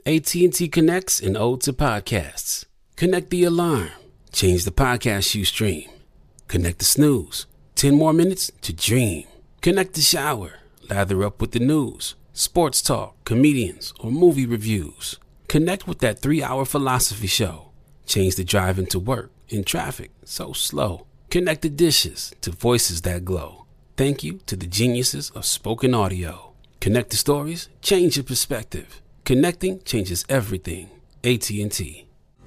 AT&T connects an ode to podcasts. Connect the alarm. Change the podcast you stream. Connect the snooze. 10 more minutes to dream. Connect the shower. Lather up with the news, sports talk, comedians, or movie reviews. Connect with that 3-hour philosophy show. Change the drive into work in traffic so slow. Connect the dishes to voices that glow. Thank you to the geniuses of spoken audio. Connect the stories, change your perspective. Connecting changes everything. AT&T.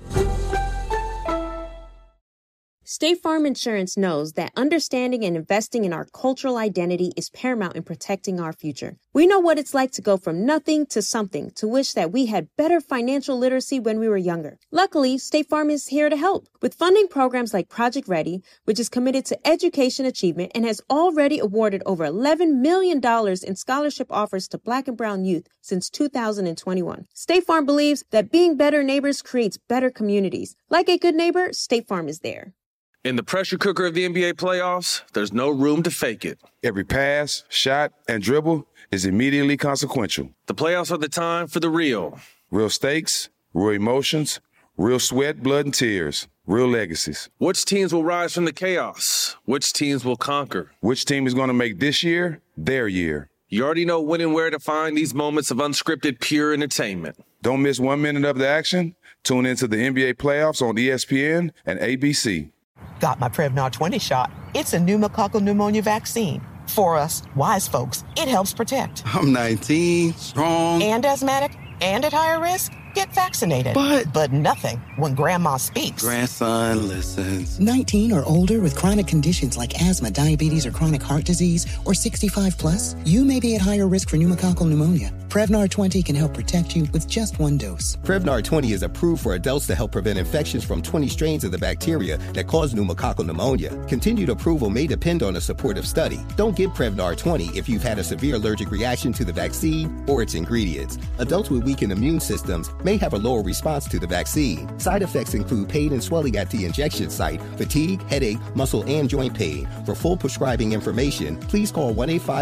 State Farm Insurance knows that understanding and investing in our cultural identity is paramount in protecting our future. We know what it's like to go from nothing to something, to wish that we had better financial literacy when we were younger. Luckily, State Farm is here to help with funding programs like Project Ready, which is committed to education achievement and has already awarded over $11 million in scholarship offers to Black and Brown youth since 2021. State Farm believes that being better neighbors creates better communities. Like a good neighbor, State Farm is there. In the pressure cooker of the NBA playoffs, there's no room to fake it. Every pass, shot, and dribble is immediately consequential. The playoffs are the time for the real. Real stakes, real emotions, real sweat, blood, and tears, real legacies. Which teams will rise from the chaos? Which teams will conquer? Which team is going to make this year their year? You already know when and where to find these moments of unscripted, pure entertainment. Don't miss 1 minute of the action. Tune into the NBA playoffs on ESPN and ABC. Got my Prevnar 20 shot. It's a pneumococcal pneumonia vaccine. For us, wise folks, it helps protect. I'm 19, strong. And asthmatic, and at higher risk. Get vaccinated. But nothing when grandma speaks. Grandson listens. 19 or older with chronic conditions like asthma, diabetes, or chronic heart disease, or 65 plus, you may be at higher risk for pneumococcal pneumonia. Prevnar 20 can help protect you with just one dose. Prevnar 20 is approved for adults to help prevent infections from 20 strains of the bacteria that cause pneumococcal pneumonia. Continued approval may depend on a supportive study. Don't get Prevnar 20 if you've had a severe allergic reaction to the vaccine or its ingredients. Adults with weakened immune systems may have a lower response to the vaccine. Side effects include pain and swelling at the injection site, fatigue, headache, muscle, and joint pain. For full prescribing information, please call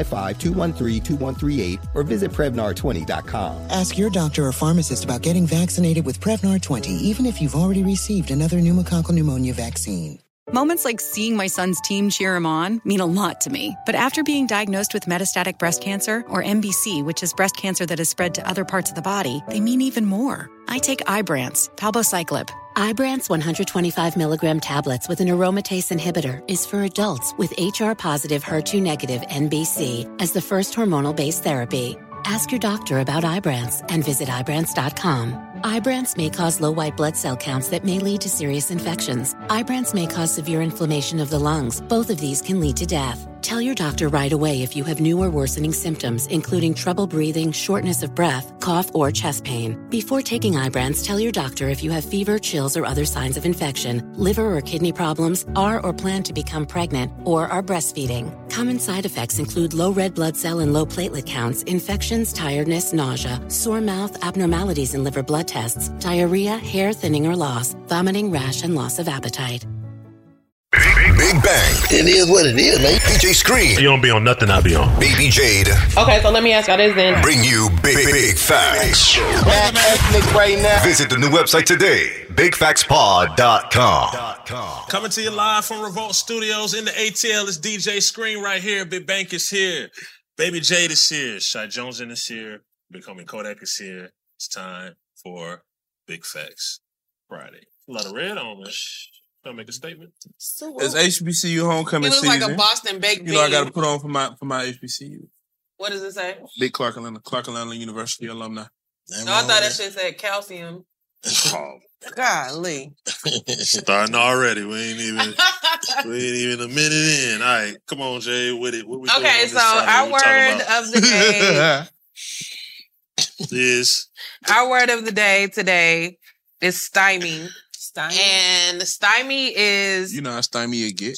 1-855-213-2138 or visit Prevnar20.com. Ask your doctor or pharmacist about getting vaccinated with Prevnar 20, even if you've already received another pneumococcal pneumonia vaccine. Moments like seeing my son's team cheer him on mean a lot to me. But after being diagnosed with metastatic breast cancer, or MBC, which is breast cancer that has spread to other parts of the body, they mean even more. I take Ibrance, palbociclib. Ibrance 125 milligram tablets with an aromatase inhibitor is for adults with HR-positive, HER2-negative MBC as the first hormonal-based therapy. Ask your doctor about Ibrance and visit Ibrance.com. Ibrance may cause low white blood cell counts that may lead to serious infections. Ibrance may cause severe inflammation of the lungs. Both of these can lead to death. Tell your doctor right away if you have new or worsening symptoms, including trouble breathing, shortness of breath, cough, or chest pain. Before taking Ibrance, tell your doctor if you have fever, chills, or other signs of infection, liver or kidney problems, are or plan to become pregnant, or are breastfeeding. Common side effects include low red blood cell and low platelet counts, infections, tiredness, nausea, sore mouth, abnormalities in liver blood tests, diarrhea, hair thinning or loss, vomiting, rash, and loss of appetite. Big Bang. It is what it is, man. DJ Scream. You don't be on nothing, I be on. Baby Jade. Okay, so let me ask y'all this then. Bring you big facts. Back ethnic right now. Visit the new website today, bigfactspod.com. Coming to you live from Revolt Studios in the ATL. It's DJ Scream right here. Big Bank is here. Baby Jade is here. Shy Joneson is here. Becoming Kodak is here. It's time for Big Facts Friday. A lot of red on this. I'll make a statement. So it's HBCU homecoming season. It looks like a Boston baked bean. You know, I got to put on for my HBCU. What does it say? Big Clark Atlanta University alumni. No, I thought that shit said calcium. Golly. Starting already. We ain't even a minute in. All right, come on, Jay, with it. What we doing okay, so our word of the day is our word of the day today is stymie. And stymie is... You know how stymie you get.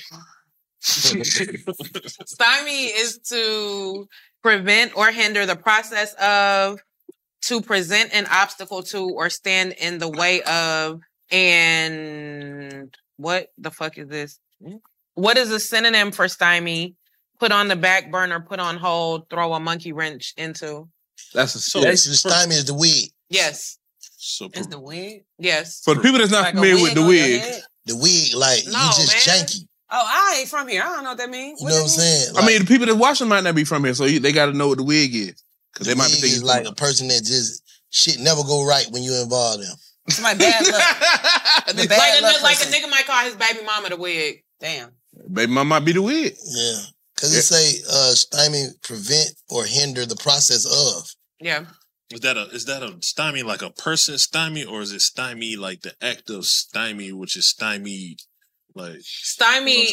Stymie is to prevent or hinder the process of, to present an obstacle to, or stand in the way of, and what the fuck is this? What is a synonym for stymie? Put on the back burner, put on hold, throw a monkey wrench into. That's a stymie is the weed. Yes. So It's the wig? Yes. For the people that's not Like a familiar with wig the on your wig, head? The wig, like, you No, just man. janky. Oh, I ain't from here. I don't know what that means. You know what I'm saying? I mean, the people that watching might not be from here, so they got to know what the wig is. Because they The might be wig thinking is like a person that just, shit never go right when you involve them. It's my bad luck. The bad luck Like a person. nigga might call his baby mama the wig. Damn. baby mama might be the wig. Yeah. Because it say stymie, prevent or hinder the process of. Yeah. Is that a stymie like a person stymie, or is it stymie like the act of stymie, which is stymied? Like Stymie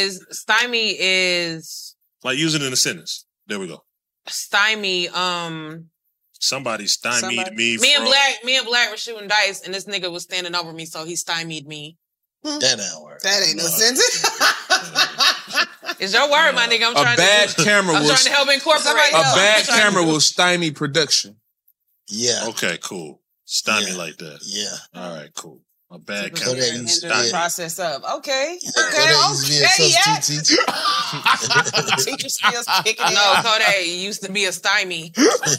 is like using it in a sentence. There we go. stymie. Somebody stymied me. Me and Black were shooting dice, and this nigga was standing over me, so he stymied me. That don't work. That ain't no sentence. It's your word, my nigga. I'm A trying bad to. camera I'm will trying to help incorporate. a bad camera will stymie production. Yeah. Okay, cool. Stymie like that. Yeah. All right, cool. A bad So camera. that used to be the process of. Okay. Kodak used to be a substitute teacher. Teacher skills kicking in. No, Kodak used to be a stymie.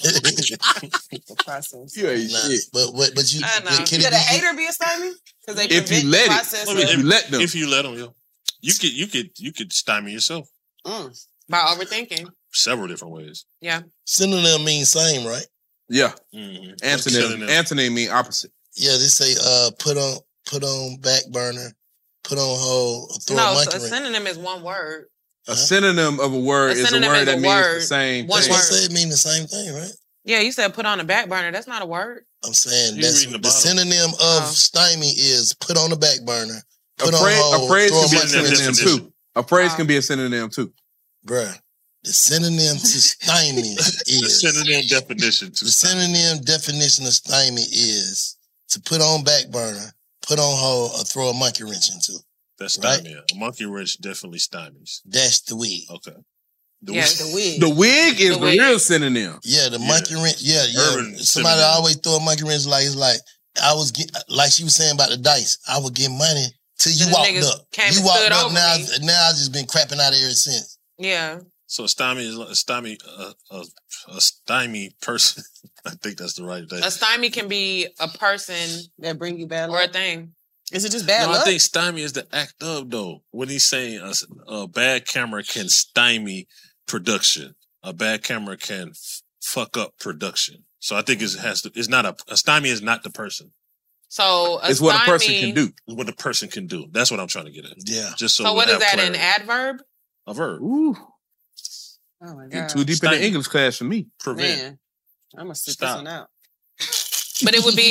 Process. You ain't shit. But you I know. can Could a hater be a stymie? Because they If you prevent let the it. process If you let them. If you let them, yo, you could stymie yourself By overthinking. several different ways. Yeah. Synonym means same, right? Yeah. Mm-hmm. Antonym mean opposite. Yeah, they say put on back burner, put on hold, throw a No, monkey so a wrench. synonym is one word. A synonym of a word is a synonym word is a that means word. the same One thing. I say it mean the same thing, right? Yeah, you said put on a back burner. That's not a word. I'm saying You that's reading the the bottom. synonym of stymie is put on the back burner, A put on hold, phrase throw a can be a monkey synonym wrench. too. A phrase can be a synonym too. Bruh, the synonym to stymie The is synonym definition to the synonym definition of stymie is to put on back burner, put on hold, or throw a monkey wrench into. That's Right? stymie. A monkey wrench definitely stymies. That's the wig. Okay. Yes, the wig. The wig is The the wig. real synonym. Yeah, the monkey wrench. Yeah, Urban Somebody synonym. always throw a monkey wrench like it's like I was like she was saying about the dice. I would get money till you Till the walked niggas up. came You and walked stood up over now. me. Now I just been crapping out of ever since. Yeah. So a stymie is a stymie, a stymie person. I think that's the right thing. A stymie can be a person That bring you bad or a luck. thing. Is it just bad No, luck? I think stymie is the act of though. When he's saying a bad camera can stymie production, a bad camera can fuck up production. So I think it's not a stymie is not the person. So It's what a person can do. It's what the person can do. That's what I'm trying to get at. Yeah. Just so So what we is have that? An clarity. adverb? A verb. Ooh, Oh my you God. too deep in the Stymie. English class for me. Prevent. Man, I'm going to sit Stop. this one out. But it would be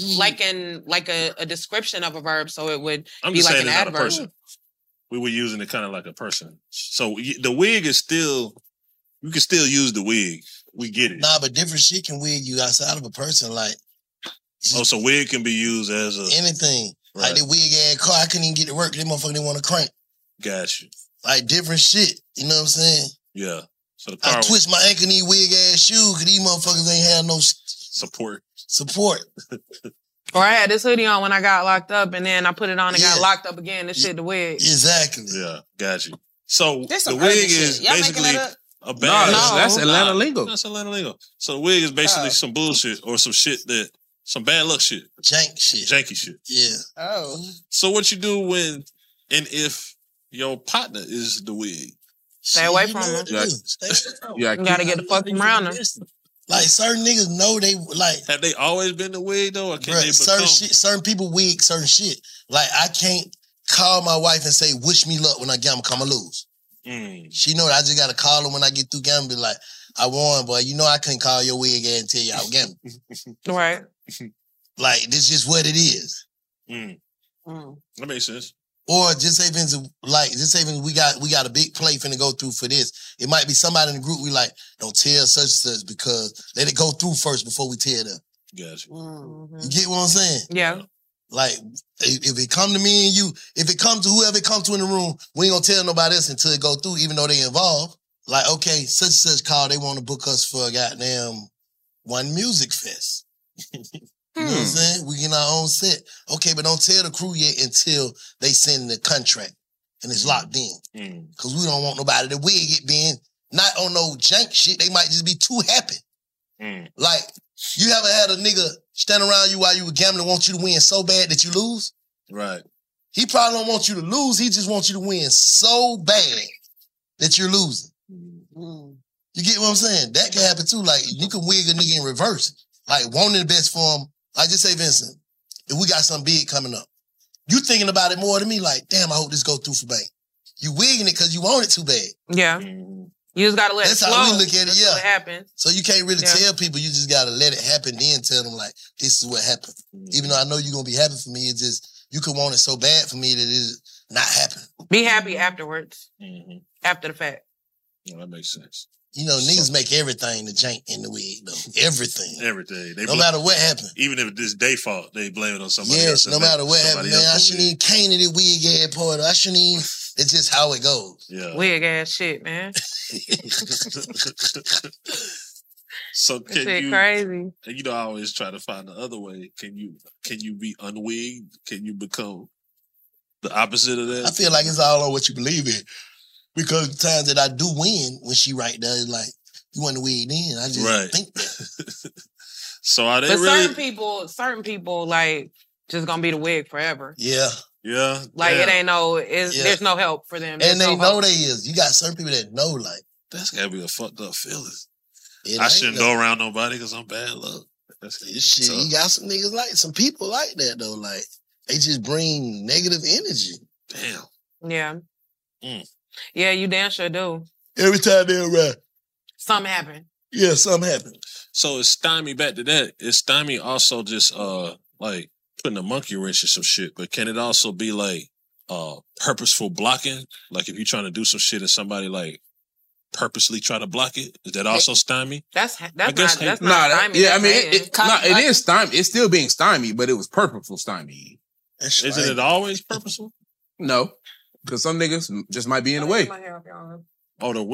in a description of a verb, so it would I'm be just like saying an it's not a adverb. person. We were using it kind of like a person. So the wig is still, you can still use the wig. We get it. Nah, but different shit can wig you outside of a person. Like Oh, so wig can be used as a anything. Like Right. the wig ass car, I couldn't even get to work. That motherfucker didn't want to crank. got you. Like different shit. You know what I'm saying? Yeah. So the I car twist my ankle in these wig ass shoes because these motherfuckers ain't have no support. Or I had this hoodie on when I got locked up, and then I put it on and got Yeah. locked up again. This shit, the wig. Exactly. Yeah, got you. So This the some urban wig shit. is Y'all making basically that up? a bad. No, that's Atlanta lingo. That's Atlanta lingo. So the wig is basically some bullshit or some shit some bad luck shit. Jank shit. Janky shit. Yeah. Oh. So what you do when and if your partner is the wig? Stay away from him. Yeah, You gotta get the fuck from around her. Like certain niggas know they like. Have they always been the wig though, or can Bruh, they certain become? shit, certain people wig certain shit. Like I can't call my wife and say wish me luck when I gamble, come I lose. She know that I just gotta call her when I get through gambling. Be like, I won, boy. You know I couldn't call your wig ass and tell you I was gambling. Right. Like this just what it is. That makes sense. Or just even we got a big play finna go through for this. It might be somebody in the group we like, don't tell such and such because let it go through first before we tell them. Gotcha. You get what I'm saying? Yeah. Like, if it come to me and you, if it comes to whoever it comes to in the room, we ain't gonna tell nobody else until it go through, even though they involved. Like, okay, such and such call, they want to book us for a goddamn one music fest. You know what I'm saying? We get our own set. Okay, but don't tell the crew yet until they send the contract and it's locked in. Because we don't want nobody to wig it being not on no jank shit. They might just be too happy. Like, you ever had a nigga stand around you while you were gambling, want you to win so bad that you lose. Right. He probably don't want you to lose. He just wants you to win so bad that you're losing. You get what I'm saying? That can happen too. Like, you can wig a nigga in reverse. Like, wanting the best for him. Like, just say, Vincent, if we got something big coming up, you thinking about it more than me, like, damn, I hope this goes through for bank. You wigging it because you want it too bad. Yeah. You just gotta let it flow. That's how we look at it, That's yeah. what happens. So you can't really tell people, you just gotta let it happen, then tell them, like, this is what happened. Even though I know you're gonna be happy for me, it's just, you could want it so bad for me that it's not happening. Be happy afterwards. After the fact. Yeah, that makes sense. You know, niggas make everything the jank in the wig, though. Everything. Everything. No matter what happened. Even if it's their fault, they blame it on somebody Yes, else. no matter what happened, man. I shouldn't even cane it wig ass part. I shouldn't even. It's just how it goes. Yeah. Wig ass shit, man. So can Shit you? crazy. And you know, I always try to find the other way. Can you be unwigged? Can you become the opposite of that? I feel like it's all on what you believe in. Because the times that I do win, when she right there, it's like, you want to wig then. I just think that. So are they But really? certain people, like, just gonna be the wig forever. Yeah. Yeah. Like, damn. it ain't there's no help for them. And There's they no know hope. they is. You got certain people that know, like. That's gotta be a fucked up feeling. It I ain't shouldn't though. go around nobody because I'm bad luck. That's Shit, tough. you got some niggas like, some people like that, though. Like, they just bring negative energy. Damn. Yeah. Mm. Yeah, you damn sure do. Every time they're around. Something happen. Yeah, something happened. So is stymie, back to that, is stymie also just like putting a monkey wrench in some shit, but can it also be like purposeful blocking? Like if you're trying to do some shit and somebody like purposely try to block it, is that also stymie? That's I not guess that's Nah, not that, stymie. yeah, I that's mean, hating. it is stymie. It's still being stymied, but it was purposeful stymie. Isn't it always purposeful? No, because some niggas just might be in the way. Oh, the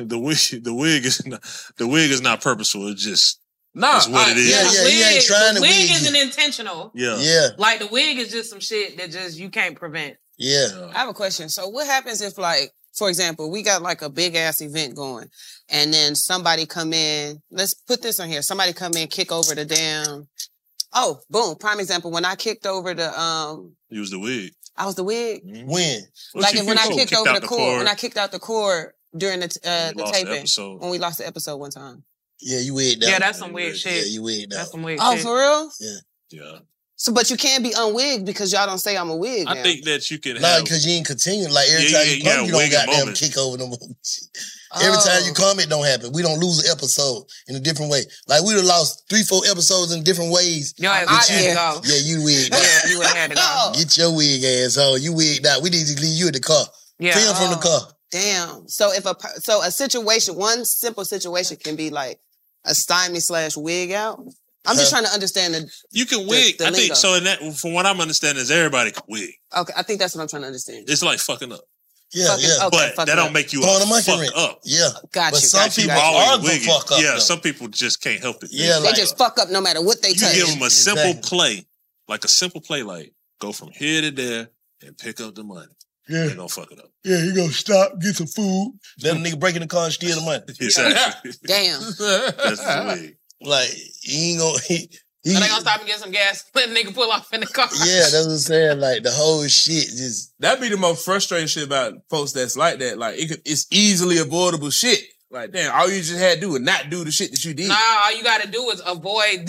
wig is not purposeful. It's just that's what it is. The wig isn't intentional. Yeah. Yeah. Like the wig is just some shit that just you can't prevent. Yeah. I have a question. So what happens if, like, for example, we got like a big ass event going and then somebody come in, let's put this on here. Somebody come in, kick over the damn, oh, boom. Prime example. When I kicked over the, You was the wig. I was the wig. When? Like when I kicked over out the cord, when I kicked out the cord during the lost the taping, episode. when we lost the episode one time. Yeah, you wigged out. Yeah, that's some weird shit. Yeah, you wigged out. That's some weird Oh, shit. for real? Yeah. Yeah. So, but you can't be unwigged because y'all don't say I'm a wig I now. think that you can No, have. because you ain't continue. Like every Yeah, time yeah, you come, yeah, you don't wig and goddamn moment. kick over them. Every time you come, it don't happen. We don't lose an episode in a different way. Like we done lost 3-4 episodes in different ways. Your ass But had to go. Yeah, you wigged out. Yeah, you would have had to go. Get your wig ass on. You wigged out. We need to leave you in the car. Yeah. Film from the car. Damn. So if a situation, one simple situation can be like a stymie / wig out. I'm just trying to understand the. You can wig. the I think lingo. so. In that, from what I'm understanding, is everybody can wig. Okay, I think that's what I'm trying to understand. It's like fucking up. Yeah, Fucking- yeah. okay, But fucking that don't up. make you Throwing a monkey fuck wrench. up. Yeah. Got But you, some got you, people got you. are Always the wigging. fuck up. Yeah, though. some people just can't help it. Yeah, They like just fuck up no matter what they You touch. give them a simple Exactly. play, like a simple play, like go from here to there and pick up the money. Yeah. They gonna fuck it up. Yeah, you gonna stop, get some food. Let a nigga break in the car and steal the money. Exactly. Damn. That's the wig. Like he ain't gonna. So they gonna stop and get some gas. Let a nigga pull off in the car. Yeah, that's what I'm saying. Like the whole shit just. That'd be the most frustrating shit about folks that's like that. Like it's easily avoidable shit. Like damn, all you just had to do is not do the shit that you did. Nah, all you gotta do is avoid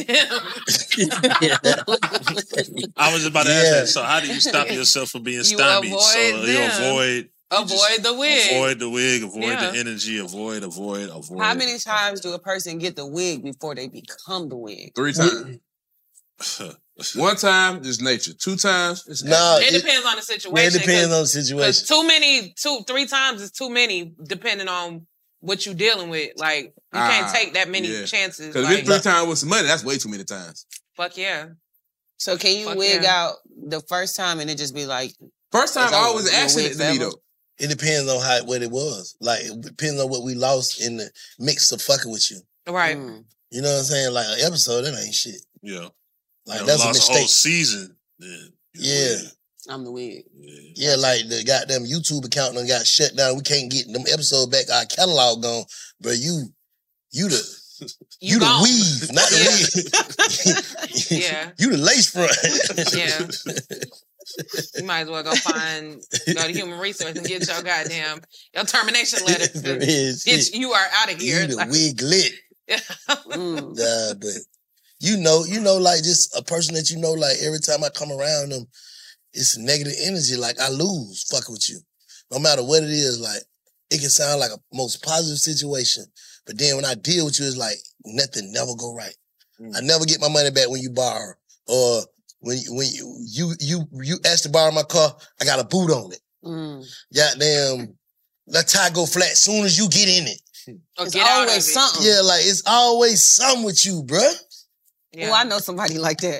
them. I was about to ask that. So how do you stop yourself from being stymied? avoid So you them. avoid the wig. Avoid the wig, avoid Yeah. the energy, avoid. How many times do a person get the wig before they become the wig? 3 times. 1 time is nature. 2 times is Nah, It depends on the situation. Yeah, it depends on the 'cause situation. too many, 3 times is too many, depending on what you dealing with. Like you can't take that many chances. Because Like, if it's 3 times with some money, that's way too many times. fuck yeah. So can you Fuck wig yeah. out the first time and it just be like First time it's always over, an your accident wig to me forever? though. It depends on what it was. Like it depends on what we lost in the mix of fucking with you. Right. You know what I'm saying? Like an episode, that ain't shit. Yeah. Like You that's a lost a whole mistake. season. Then Yeah. I'm the wig. Yeah, like the goddamn YouTube account done got shut down. We can't get them episodes back. Our catalog gone. Bro, you the You the weave, not the weave. Yeah. You the lace front. Yeah. You might as well go to human resource and get your goddamn your termination letter. Bitch, you are out of here. You the wig lit. Nah, but you know, like just a person that you know, like every time I come around them, it's negative energy. Like I lose fucking with you. No matter what it is, like it can sound like a most positive situation. But then when I deal with you, it's like nothing never go right. I never get my money back when you borrow. Or when you ask to borrow my car, I got a boot on it. Goddamn, that tire go flat as soon as you get in it. It's always something. Yeah, like it's always something with you, bruh. Yeah. Well, I know somebody like that.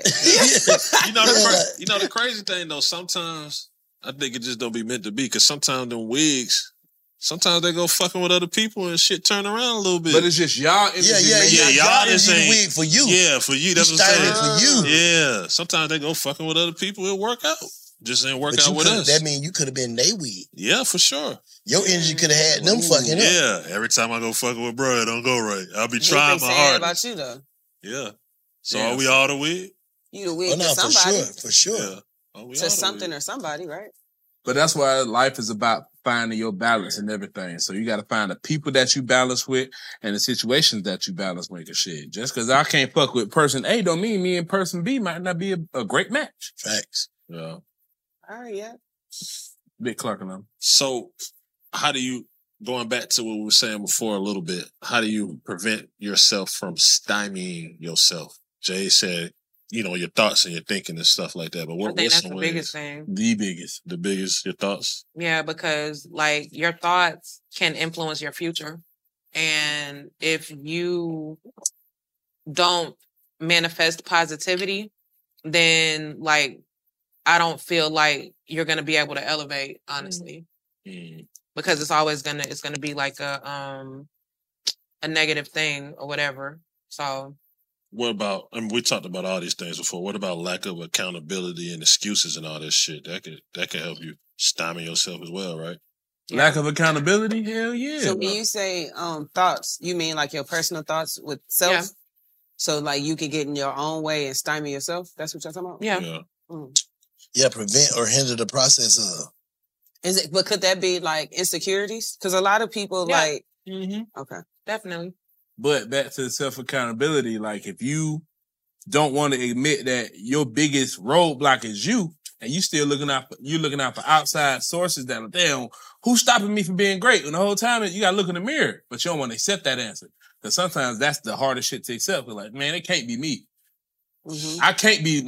You know the crazy thing though, sometimes I think it just don't be meant to be, because sometimes them wigs, sometimes they go fucking with other people and shit turn around a little bit. But it's just y'all. Y'all just ain't wig for you. Yeah, for you. That's what I'm saying. For you. Yeah. Sometimes they go fucking with other people. It work out. Just ain't work out with us. That mean you could have been they wig. Yeah, for sure. Your energy could have had them fucking up. Yeah. Every time I go fucking with bro, it don't go right. I'll be He trying been my saying hardest. about you though. Yeah. So are we all the wig? You the wig to somebody. For sure. Yeah. To something or somebody, right? But that's why life is about finding your balance and everything. So you got to find the people that you balance with and the situations that you balance with and shit. Just because I can't fuck with person A don't mean me and person B might not be a great match. Facts. Yeah. All right, yeah. Big Clark and them. So how do you, going back to what we were saying before a little bit, how do you prevent yourself from stymieing yourself? Jay said, your thoughts and your thinking and stuff like that. But I think that's the biggest thing. The biggest, your thoughts? Yeah, because like your thoughts can influence your future. And if you don't manifest positivity, then like I don't feel like you're gonna be able to elevate, honestly. Because it's always gonna be like a negative thing or whatever. So what about, and we talked about all these things before, what about lack of accountability and excuses and all this shit? That could help you stymie yourself as well, right? Yeah. Lack of accountability? Hell yeah. So when you say thoughts, you mean like your personal thoughts with self? Yeah. So like you can get in your own way and stymie yourself? That's what you're talking about? Yeah. Yeah, prevent or hinder the process of. But could that be like insecurities? Because a lot of people like... Okay. Definitely. But back to self-accountability, like if you don't want to admit that your biggest roadblock is you, and you still looking out for outside sources that are damn, who's stopping me from being great? And the whole time you gotta look in the mirror, but you don't want to accept that answer. Because sometimes that's the hardest shit to accept. Like, man, it can't be me. I can't be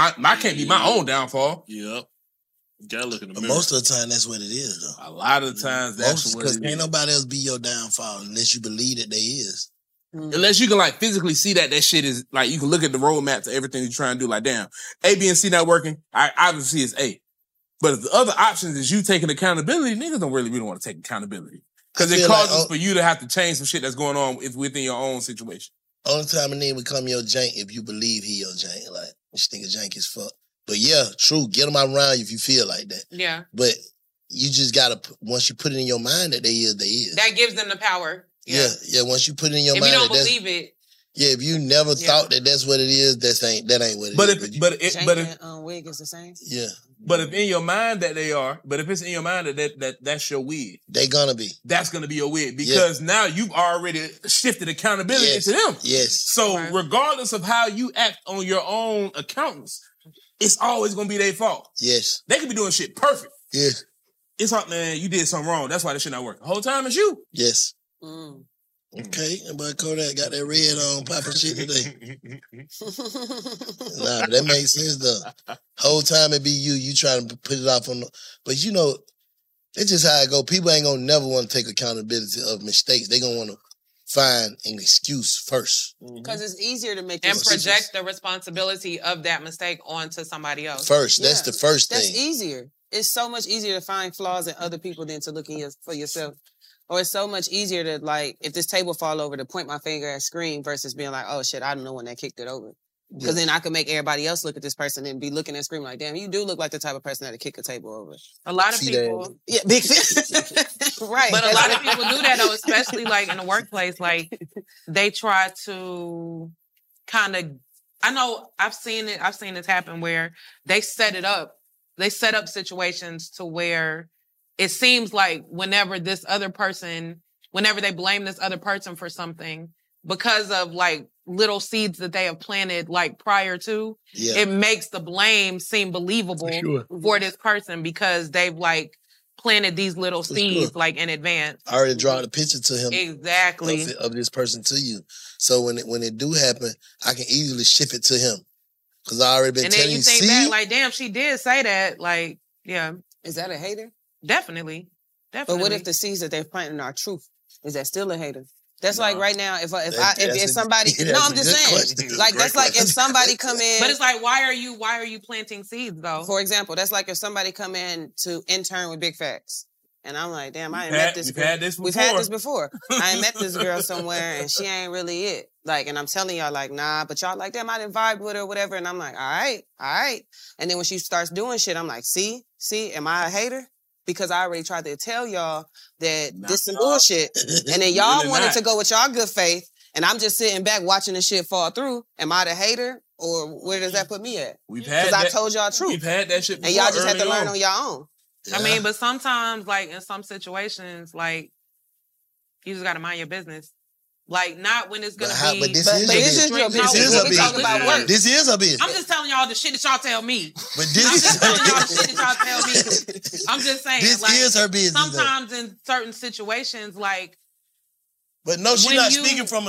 my own downfall. Yep. You gotta look in the mirror. Most of the time, that's what it is, though. A lot of the times, that's what it is. Because can't nobody else be your downfall unless you believe that they is. Unless you can like physically see that shit is like, you can look at the roadmap to everything you're trying to do. Like, damn, A, B, and C not working. I obviously it's A. But if the other options is you taking accountability, niggas don't really want to take accountability. Because it causes for you to have to change some shit that's going on within your own situation. Only time a nigga become your jank if you believe he your jank. Like, this nigga jank is fuck. But yeah, true, get them around you if you feel like that. Yeah. But you just gotta, once you put it in your mind that they is. That gives them the power. Yeah, once you put it in your mind. If you don't believe it. Yeah, if you never thought that that's what it is, that ain't what it is. But if wig is the same. Yeah. But if in your mind that they are, but if it's in your mind that's your wig, they gonna be. That's gonna be your wig because now you've already shifted accountability to them. Yes. So regardless of how you act on your own accountants, it's always gonna be their fault. Yes. They could be doing shit perfect. Yeah. It's like, man, you did something wrong. That's why this shit not working. The whole time it's you. Yes. Okay, but Kodak got that red on popping shit today. Nah, but that makes sense though. Whole time it be you trying to put it off on but it's just how it go. People ain't gonna never want to take accountability of mistakes. They gonna want to find an excuse first. Because it's easier to make and project the responsibility of that mistake onto somebody else. First, that's the first thing. That's easier. It's so much easier to find flaws in other people than to look for yourself. Or it's so much easier to, like, if this table fall over, to point my finger and scream versus being like, oh, shit, I don't know when that kicked it over. Because then I could make everybody else look at this person and be looking and screaming like, damn, you do look like the type of person that'd kick a table over. A lot of people. Yeah, big right. But a lot of people do that though, especially like in the workplace. Like they try to kind of, I know I've seen this happen where they set it up. They set up situations to where it seems like whenever they blame this other person for something because of like little seeds that they have planted like prior to, it makes the blame seem believable for this person because they've like planted these little seeds like in advance. I already draw the picture to him. Exactly. Of this person to you. So when it do happen, I can easily shift it to him. Because I already been telling you, and then you think back like, damn, she did say that. Like, yeah. Is that a hater? Definitely. But what if the seeds that they're planting are truth? Is that still a hater? That's like right now, if somebody, no, I'm just saying, like that's like if somebody come in. But it's like, why are you planting seeds though? For example, that's like if somebody come in to intern with Big Facts, and I'm like, damn, I ain't met this. We've had this before. I ain't met this girl somewhere, and she ain't really it. Like, and I'm telling y'all, like, nah, but y'all like, damn, I didn't vibe with her, or whatever. And I'm like, all right. And then when she starts doing shit, I'm like, see, am I a hater? Because I already tried to tell y'all that this some bullshit. And then y'all wanted to go with y'all good faith. And I'm just sitting back watching the shit fall through. Am I the hater? Or where does that put me at? Because I told y'all truth. We've had that shit before. And y'all just had to learn on your own. Yeah. I mean, but sometimes, like, in some situations, like, you just got to mind your business. Like, not when it's going to be... But this is your business. This is a business. I'm just telling y'all the shit that y'all tell me. But this I'm just telling y'all the shit that y'all tell me. I'm just saying. This like, is her business. Sometimes in certain situations, like... But no, she's not speaking from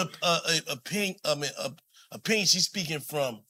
opinion. She's speaking from...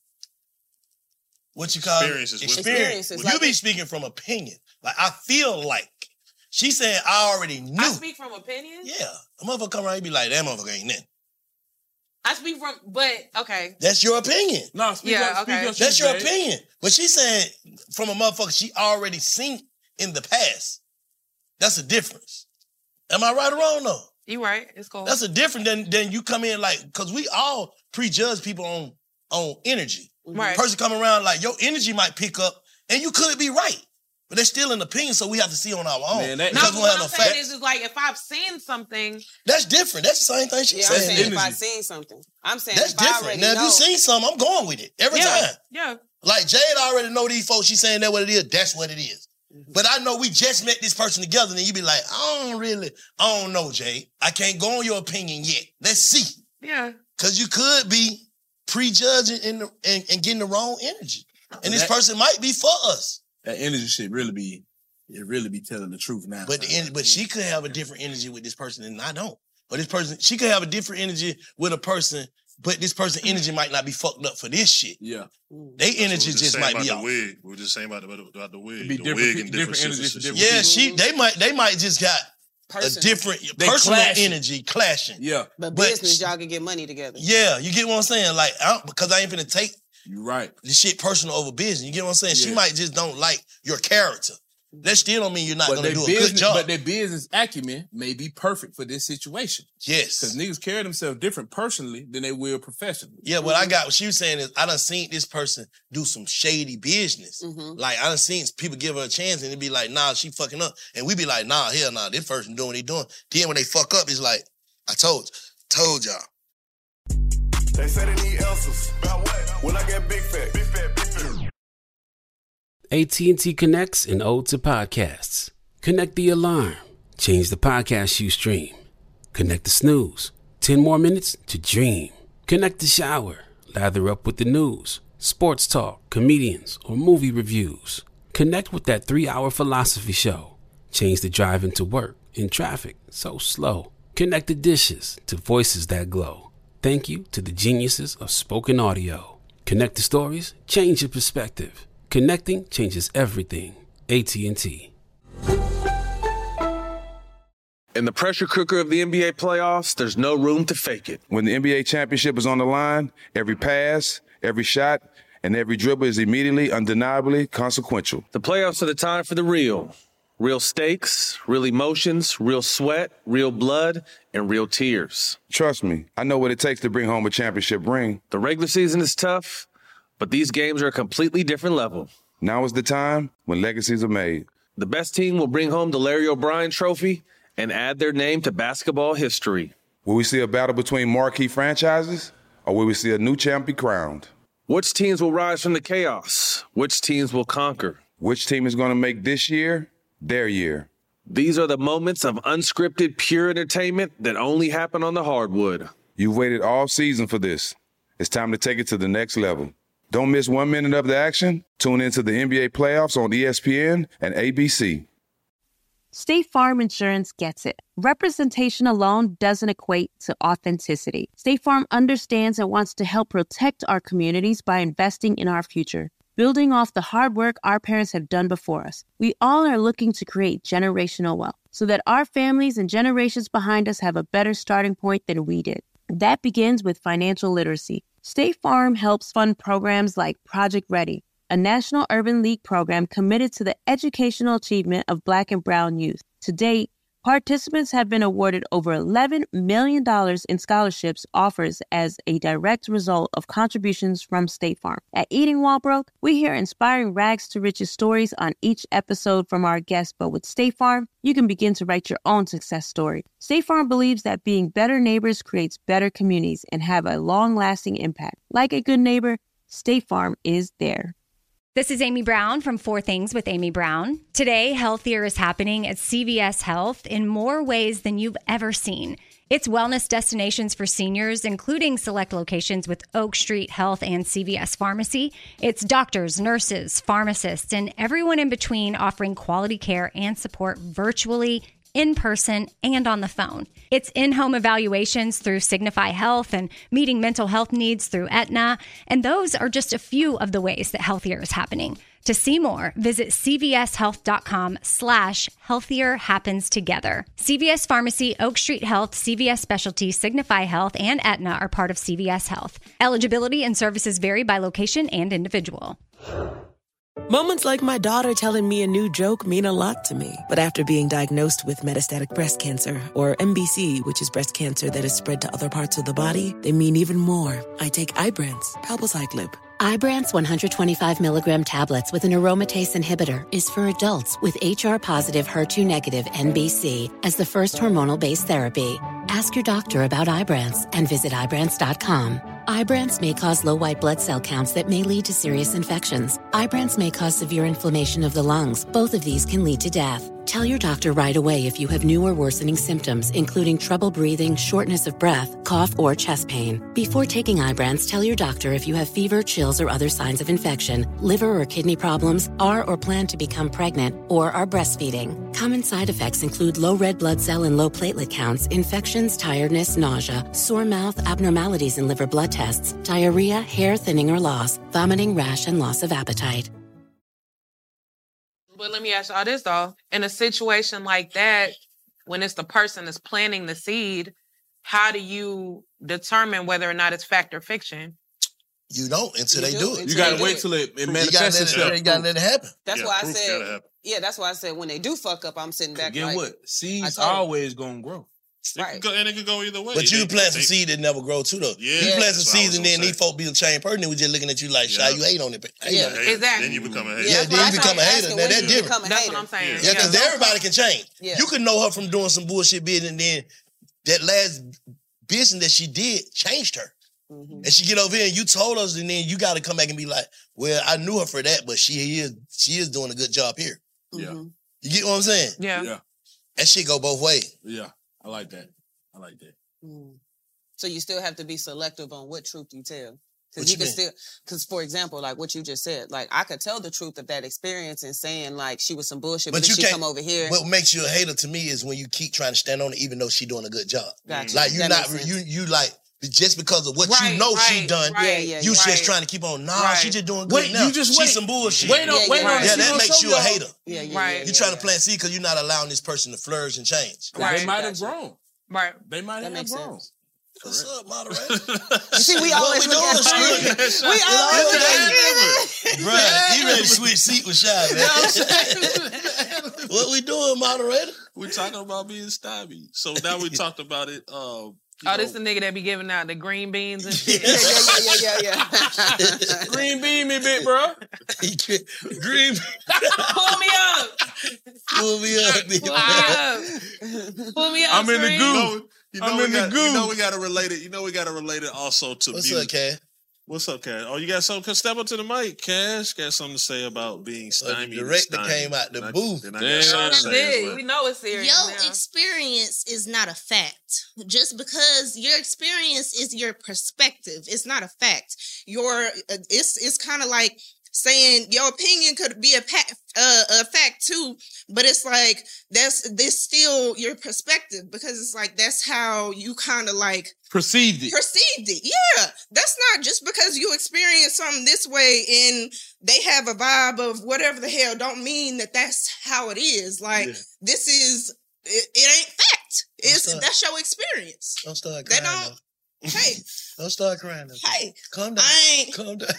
What you call experiences. You be speaking from opinion. Like, I feel like. She's saying, I already knew. I speak from opinion? Yeah. A motherfucker come around and be like, that motherfucker ain't nothing. I speak from, but, okay. That's your opinion. No, speak okay. That's your opinion. But she's saying, from a motherfucker she already seen in the past. That's a difference. Am I right or wrong, though? You right. It's cool. That's a different than you come in like, because we all prejudge people on energy. Right. Person coming around like, your energy might pick up, and you could be right. But they're still an opinion, so we have to see on our own. Because we have no facts. Is like, if I've seen something... That's different. That's the same thing she's saying. I'm saying if I've seen something. I'm saying that's if different. I already now, know. if you seen something, I'm going with it. Every time. Yeah. Like, Jade already know these folks. She's saying that what it is. That's what it is. Mm-hmm. But I know we just met this person together, and you be like, I don't know, Jade. I can't go on your opinion yet. Let's see. Yeah. Because you could be prejudging and getting the wrong energy. And this person might be for us. That energy should really be... It really be telling the truth now. But she could have a different energy with this person and I don't. But this person, she could have a different energy with a person, but this person's energy might not be fucked up for this shit. Yeah. They energy just might be off. We were just saying about the wig. Be the wig and different energies. Yeah, they might just got a different personal energy clashing. Yeah. But business, y'all can get money together. Yeah, you get what I'm saying? Like, because I ain't finna take you right the shit personal over business. You get what I'm saying? Yeah. She might just don't like your character. That still don't mean you're not going to do a good job. But their business acumen may be perfect for this situation. Yes. Because niggas carry themselves different personally than they will professionally. Yeah, what she was saying is, I done seen this person do some shady business. Mm-hmm. Like, I done seen people give her a chance and it be like, nah, she fucking up. And we be like, nah, hell nah, this person doing what he doing. Then when they fuck up, it's like, I told y'all. They say they need answers. About what? When I get big fat. AT&T connects an ode to podcasts. Connect the alarm. Change the podcast you stream. Connect the snooze. 10 more minutes to dream. Connect the shower. Lather up with the news, sports talk, comedians, or movie reviews. Connect with that 3-hour philosophy show. Change the drive into work in traffic so slow. Connect the dishes to voices that glow. Thank you to the geniuses of spoken audio. Connect the stories. Change your perspective. Connecting changes everything. AT&T. In the pressure cooker of the NBA playoffs, there's no room to fake it. When the NBA championship is on the line, every pass, every shot, and every dribble is immediately, undeniably consequential. The playoffs are the time for the real. Real stakes, real emotions, real sweat, real blood, and real tears. Trust me, I know what it takes to bring home a championship ring. The regular season is tough. But these games are a completely different level. Now is the time when legacies are made. The best team will bring home the Larry O'Brien Trophy and add their name to basketball history. Will we see a battle between marquee franchises, or will we see a new champ be crowned? Which teams will rise from the chaos? Which teams will conquer? Which team is going to make this year their year? These are the moments of unscripted, pure entertainment that only happen on the hardwood. You've waited all season for this. It's time to take it to the next level. Don't miss 1 minute of the action. Tune into the NBA playoffs on ESPN and ABC. State Farm Insurance gets it. Representation alone doesn't equate to authenticity. State Farm understands and wants to help protect our communities by investing in our future, building off the hard work our parents have done before us. We all are looking to create generational wealth so that our families and generations behind us have a better starting point than we did. That begins with financial literacy. State Farm helps fund programs like Project Ready, a National Urban League program committed to the educational achievement of Black and Brown youth. To date, participants have been awarded over $11 million in scholarships offers as a direct result of contributions from State Farm. At Eating While Broke, we hear inspiring rags to riches stories on each episode from our guests, but with State Farm, you can begin to write your own success story. State Farm believes that being better neighbors creates better communities and have a long-lasting impact. Like a good neighbor, State Farm is there. This is Amy Brown from 4 Things with Amy Brown. Today, Healthier is happening at CVS Health in more ways than you've ever seen. It's wellness destinations for seniors, including select locations with Oak Street Health and CVS Pharmacy. It's doctors, nurses, pharmacists, and everyone in between offering quality care and support virtually, in person, and on the phone. It's in-home evaluations through Signify Health and meeting mental health needs through Aetna. And those are just a few of the ways that Healthier is happening. To see more, visit cvshealth.com/healthier happens together. CVS Pharmacy, Oak Street Health, CVS Specialty, Signify Health, and Aetna are part of CVS Health. Eligibility and services vary by location and individual. Moments like my daughter telling me a new joke mean a lot to me. But after being diagnosed with metastatic breast cancer, or MBC, which is breast cancer that is spread to other parts of the body, they mean even more. I take Ibrance, palbociclib. Ibrance 125 milligram tablets with an aromatase inhibitor is for adults with HR-positive, HER2-negative MBC as the first hormonal-based therapy. Ask your doctor about Ibrance and visit Ibrance.com. Ibrance may cause low white blood cell counts that may lead to serious infections. Ibrance may cause severe inflammation of the lungs. Both of these can lead to death. Tell your doctor right away if you have new or worsening symptoms, including trouble breathing, shortness of breath, cough, or chest pain. Before taking Ibrance, tell your doctor if you have fever, chills, or other signs of infection, liver or kidney problems, are or plan to become pregnant, or are breastfeeding. Common side effects include low red blood cell and low platelet counts, infections, tiredness, nausea, sore mouth, abnormalities in liver blood tests, diarrhea, hair thinning or loss, vomiting, rash, and loss of appetite. But let me ask y'all this, though. In a situation like that, when it's the person that's planting the seed, how do you determine whether or not it's fact or fiction? You don't until they do it. You gotta wait till it manifests itself. You gotta let it happen. That's why I said, that's why I said when they do fuck up, I'm sitting back Get like, what? Seeds always gonna grow. Right. And it could go either way. But you plant some seed that never grow too, though. Yeah, you plant some seeds and then these folk be the same person and we just looking at you like, Shy, you hate on it. Yeah, exactly. Then you become a hater. Yeah, then you become a hater. Now that's different. That's what I'm saying. Yeah, because everybody can change. Yeah. You could know her from doing some bullshit business and then that last business that she did changed her. Mm-hmm. And she get over here and you told us and then you got to come back and be like, well, I knew her for that, but she is doing a good job here. Yeah. You get what I'm saying? Yeah. That shit go both ways. Yeah, I like that. So you still have to be selective on what truth you tell. What you mean? Because for example, like what you just said, like I could tell the truth of that experience and saying like she was some bullshit, but she come over here. What makes you a hater to me is when you keep trying to stand on it, even though she doing a good job. Gotcha. Like you like just because of what you know she done, you just trying to keep on. Nah, she just doing good now. She's some bullshit. Wait on. Yeah, that makes you a hater. Yeah. You trying to plant seed because you're not allowing this person to flourish and change. They might have grown. Right. They might have grown. Sense. What's up, moderator? You see, we always doing, we always Bro, he ready to switch seat with Shy, man. What we doing, moderator? We're talking about being stabby. So now we talked about it. Oh, this the nigga that be giving out the green beans and shit. Yeah. Green bean me, big bro. Green. Pull me up. Pull me up. Pull me up. I'm in the goo. I'm in the goo. You know we gotta relate it. Also to What's beauty. up, Cash? What's up, Cash? Oh, you got something? Step up to the mic, Cash. Got something to say about being stymied. The director came out the booth. We know it's serious. Your now. experience is not a fact. Just because your experience is your perspective, it's not a fact. It's kind of like saying your opinion could be a fact too, but it's like this still your perspective, because it's like that's how you kind of like perceived it. Yeah, that's not just because you experience something this way and they have a vibe of whatever the hell don't mean that that's how it is. Like this is it ain't fact. That's your experience. Don't start crying. They don't. Hey, don't start crying. Hey, calm down. Calm down.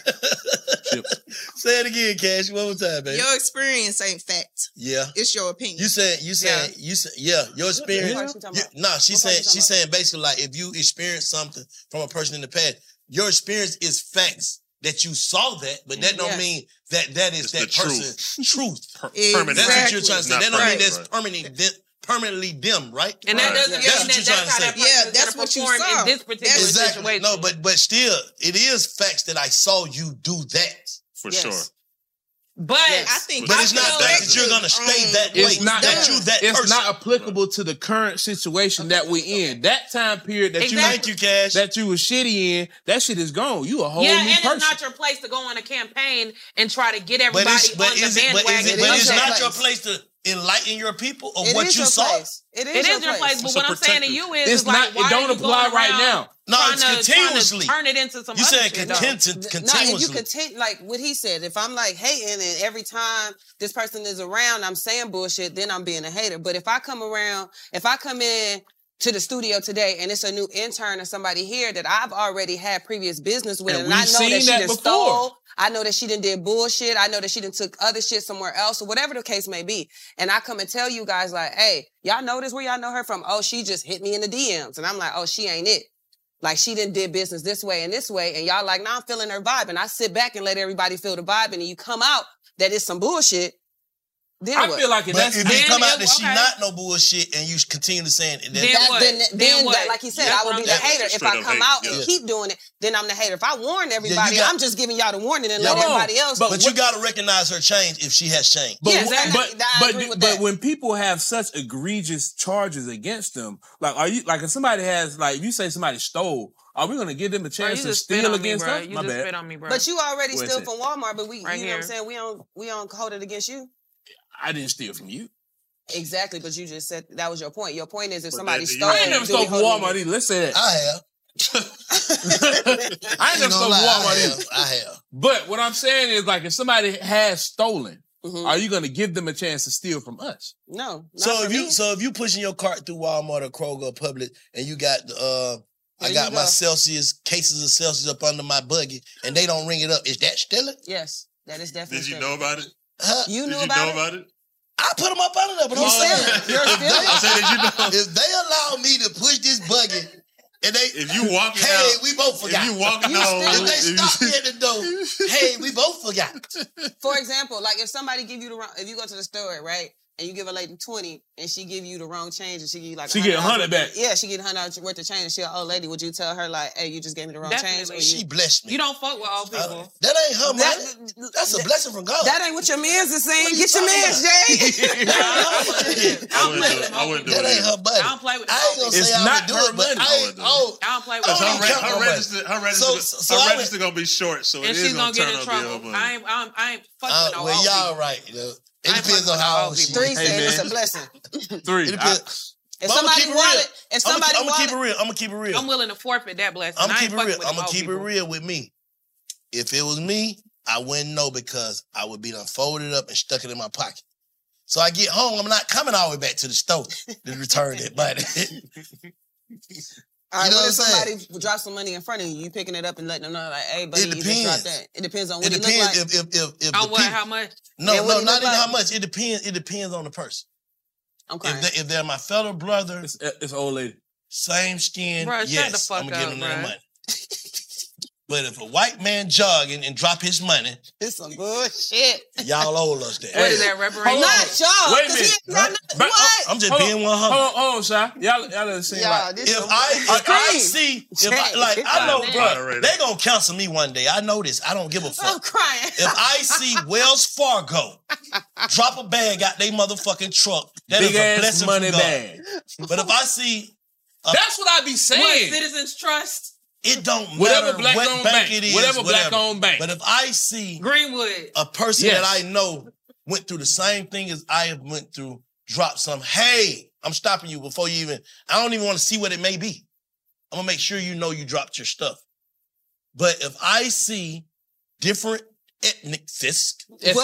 Say it again, Cash. One more time, baby. Your experience ain't fact. Yeah, it's your opinion. You said, yeah. Your experience. She's saying basically like if you experience something from a person in the past, your experience is facts that you saw that, but that don't mean that is that person's truth. Exactly. That's what you're trying to say. That don't mean that's permanently them, right? And that doesn't mean that's what you're trying to say. That's what you saw in this particular situation. No, but still, it is facts that I saw you do that. For sure. But I think, but it's not that you're gonna stay that way. It's not that you that it's person. not applicable to the current situation that we're in. That time period that Thank you, Cash. that you was shitty in, that shit is gone. You a whole new and person. it's not your place to go on a campaign and try to get everybody But on the bandwagon. it's not your place to enlighten your people of what you saw. It is your place. But what I'm saying to you is, it's not. like, why it don't are you apply going right around now. No, it's continuously. Turn it into some. You other said shit, though. continuously. No, if you continue, like what he said, if I'm like hating and every time this person is around, I'm saying bullshit, then I'm being a hater. But if I come in to the studio today and it's a new intern or somebody here that I've already had previous business with, and I know that she done stole, I know that she done did bullshit, I know that she done took other shit somewhere else, or whatever the case may be, and I come and tell you guys like, hey, y'all know this, where y'all know her from? Oh, she just hit me in the DMs. And I'm like, oh, she ain't it. Like, she done did business this way, and y'all like, nah, I'm feeling her vibe. And I sit back and let everybody feel the vibe, and then you come out that it's some bullshit. Then I what? feel like But if you come out that she not no bullshit and you continue to saying it, then like he said, I would be the hater. If I come out and keep doing it, then I'm the hater. If I warn everybody, I'm just giving y'all the warning and let everybody else. But you got to recognize her change if she has changed. But when people have such egregious charges against them, like if somebody has if you say somebody stole, are we gonna give them a chance to steal against us? My bad. Spit on me, bro. But you already steal from Walmart, but you know here. what I'm saying? We don't hold it against you. I didn't steal from you. Exactly, but you just said that was your point. Your point is if But somebody that- stole, I ain't never stole from Walmart either. Let's say that. I have. I ain't never stole from Walmart either. I have. But what I'm saying is, like, if somebody has stolen, are you going to give them a chance to steal from us? No. So if you pushing your cart through Walmart or Kroger or Publix and you got I got my cases of Celsius up under my buggy and they don't ring it up, is that stealing? Yes, that is definitely. Did you know about it? You knew Did you about know it? about it? I put them up under there, but I'm saying You're stealing? I said, did you know? if they allow me to push this buggy and If you walking hey, out, we both forgot. If you walking if out, they stop me at the door, hey, we both forgot. For example, like if somebody give you the wrong, if you go to the store, right, and you give a lady 20 and she give you the wrong change and she give you like She get $100 back. Yeah, she get $100 worth of change and she an old lady. Would you tell her like, hey, you just gave me the wrong change? Or She blessed me. You don't fuck with old people. That ain't her money. That's a blessing from God. That ain't what your man's is saying. Get your man's, Jay. I wouldn't do That ain't her money. I don't play with I ain't gonna say I would do it, but I ain't. I don't play with I don't count her no register, money. her register gonna be short, so and it she's is gonna get in turn trouble. up the I ain't fucking with no Well, old y'all people. right. You know. It depends on how old she is. 3 said it's a blessing. 3. It depends. If But I'ma somebody keep it wanted, real. if somebody I'm gonna keep it wanted, real. I'm gonna keep it real. I'm willing to forfeit that blessing. I'm I gonna ain't keep it fucking real. with I'm them gonna old keep it people. real with me. If it was me, I wouldn't know because I would be done folded up and stuck it in my pocket. So I get home, I'm not coming all the way back to the store to return it. But all right, you know what what if I'm saying? somebody drops some money in front of you? You picking it up and letting them know, like, hey, buddy, It you just dropped depends. that. It depends on what it he look depends like. if On the what? people- How much? No, Yeah, what he not look even how like? much. It depends. It depends on the person. I'm crying. If they're my fellow brother, It's old lady. same skin, Bruh, shut the yes, fuck I'm gonna give up, him that bruh. money. But if a white man jogging and drop his money, it's some bullshit. Y'all owe us that. What is that reparation? Not y'all. Wait a 'cause he minute. ain't got nothing- What? I'm just Hold being on, 100. Hold on, Shy. Y'all done seem like... If I see, I know, bro, they gonna cancel me one day. I know this. I don't give a fuck. I'm crying. If I see Wells Fargo drop a bag out they motherfucking truck, that is Big a ass blessing money from God. bag. But if I see, That's what I be What, saying. Citizens Trust? it don't matter Whatever black what owned bank bank. it is, Whatever black owned bank. But if I see Greenwood. a person Yes. that I know went through the same thing as I have went through, drop some, hey, I'm stopping you before you even, I don't even want to see what it may be. I'm gonna make sure you know you dropped your stuff. But if I see different ethnicities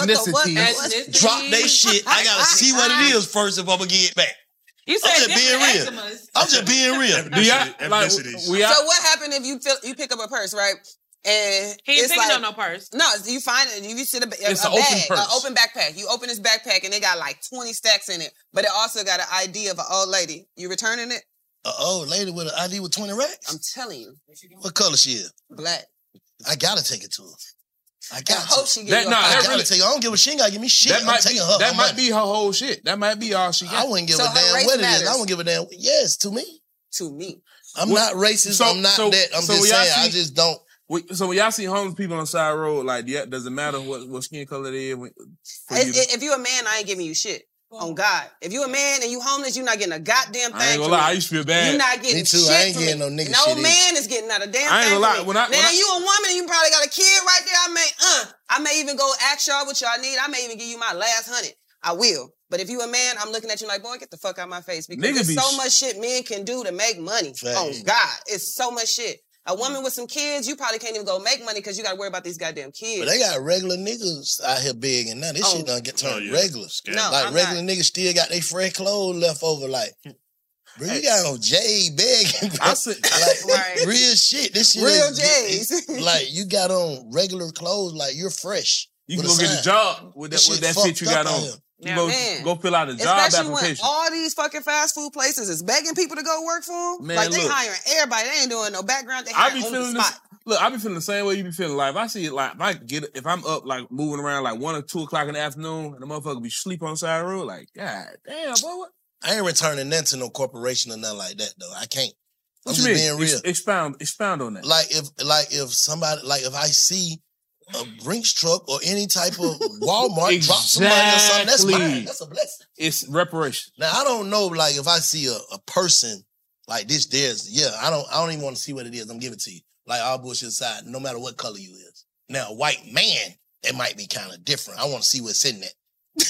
drop they shit, I gotta see what it is first if I'm gonna get it back. You said I'm just being real. eczemas. I'm just being real. Do y'all, like, So what happened if you pick up a purse, right? And He ain't it's picking like, up no purse. No, you find it. You see It's a an open bag, purse. an open backpack. You open this backpack and they got like 20 stacks in it, but it also got an ID of an old lady. You returning it? An old lady with an ID with 20 racks? I'm telling you, What color she is? black. I gotta take it to her. I I got hope to. she give you a I five. gotta take her. I don't give a shit. She ain't gotta give me shit. That I'm might taking be, her. that her might money. be her whole shit. That might be all she got. I wouldn't give So a her damn race what it is. matters. I wouldn't give a damn. Yes, to me. To me. I'm What- not racist. so- I'm not so- that. I'm so just when y'all saying. I see- just don't. So when y'all see homeless people on the side road, like, does it matter what skin color they is? For you to- If you a man, I ain't giving you shit. On God. If you a man and you homeless, you're not getting a goddamn thing. I ain't gonna from lie, me. I used to feel bad. You're not getting Me too. shit I ain't from getting me. no nigga No shit man is getting not a damn I ain't thing gonna lie, from me. when I- now you a woman and you probably got a kid right there. I may even go ask y'all what y'all need. I may even give you my last 100. I will. But if you a man, I'm looking at you like, boy, get the fuck out of my face. Because Nigga there's be so sh- much shit men can do to make money. Facts. Oh God, it's so much shit. A woman with some kids, you probably can't even go make money because you got to worry about these goddamn kids. But they got regular niggas out here big, and now this shit done get turned regular. No, like I'm regular niggas still got their fresh clothes left over. Like, bro, you got on Jay begging, bro. Like, real shit. This shit Real is J's. like you got on regular clothes, like you're fresh. You can with go a get the sign. job with This that shit fit you fucked got up out on. here. You go fill out a job Especially when application. all these fucking fast food places is begging people to go work for them. Man, Like they look. hiring everybody. They ain't doing no background. They I hiring be on the feeling spot. this. Look, I be feeling the same way you be feeling. Like if I see it, like if I'm up like moving around like 1 or 2 o'clock in the afternoon, and the motherfucker be sleep on the side of the road, like God damn, boy, what? I ain't returning that to no corporation or nothing like that though. I can't. I'm What just you mean? being real. Expound on that. Like if somebody, like if I see a Brinks truck or any type of Walmart drop some money or something, that's mine. That's a blessing. It's reparation. Now I don't know, like if I see a person like this, I don't even want to see what it is. I'm giving it to you. Like all bullshit aside, no matter what color you is. Now a white man, it might be kind of different. I want to see what's in that.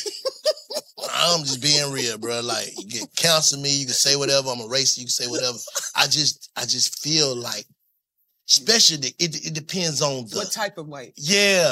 I'm just being real, bro. Like you can cancel me, you can say whatever. I'm a racist, you can say whatever. I just feel like, especially it depends on the What type of white? yeah.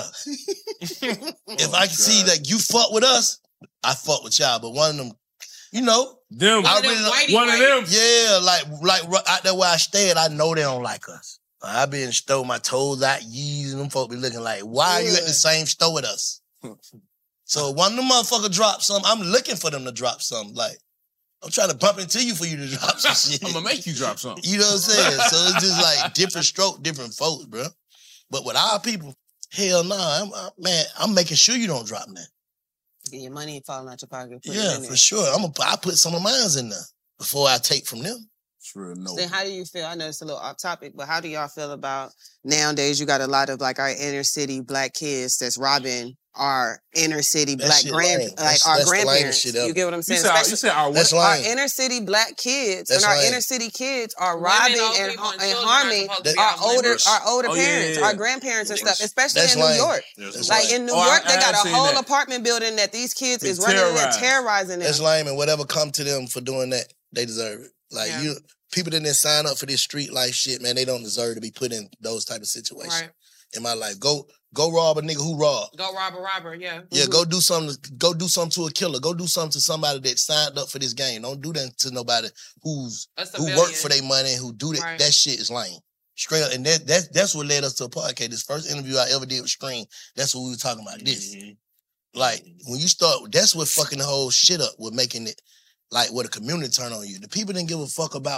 If I can see that you fuck with us, I fuck with y'all. But one of them, you know, them, I really one of them. Yeah, like out there where I stay at, I know they don't like us. I been stole my toes out, years, and them folk be looking like, why are you at the same store with us? So one of them motherfuckers drop something, I'm looking for them to drop something. Like, I'm trying to bump into you for you to drop some shit. I'm gonna make you drop something. You know what I'm saying? So it's just like different stroke, different folks, bro. But with our people, hell nah, I'm making sure you don't drop that. Get your money falling out your pocket. Put it Yeah, in there. for sure. I put some of mine in there before I take from them. Then how do you feel? I know it's a little off topic, but how do y'all feel about nowadays? You got a lot of like our inner city black kids that's robbing our inner city That black shit lame. That's our the lamest grandparents. shit ever. You get what I'm saying? You said our what? That's Our lame. inner city black kids That's and our lame. inner city kids are Women, robbing old and people, and children harming are supposed to be our off limits. older Oh, yeah, parents, yeah, yeah. our grandparents and stuff, especially That's in New lame. York. That's Like lame. in New Oh, York, I they got have a seen whole that. apartment building that these kids They is running in and terrorize. terrorizing them. That's lame, and whatever come to them for doing that, they deserve it. Like Yeah. people that didn't sign up for this street life shit, man, they don't deserve to be put in those type of situations Right. in my life. Go rob a nigga who robbed. Go rob a robber, yeah. Yeah, go do something to a killer. Go do something to somebody that signed up for this game. Don't do that to nobody A who civilian. worked for their money and who do that. Right. That shit is lame. Straight up. And that's what led us to a podcast. This first interview I ever did with Scream, that's what we were talking about. This. Like, when you start, that's what fucking the whole shit up with making it like what a community turn on you. The people didn't give a fuck about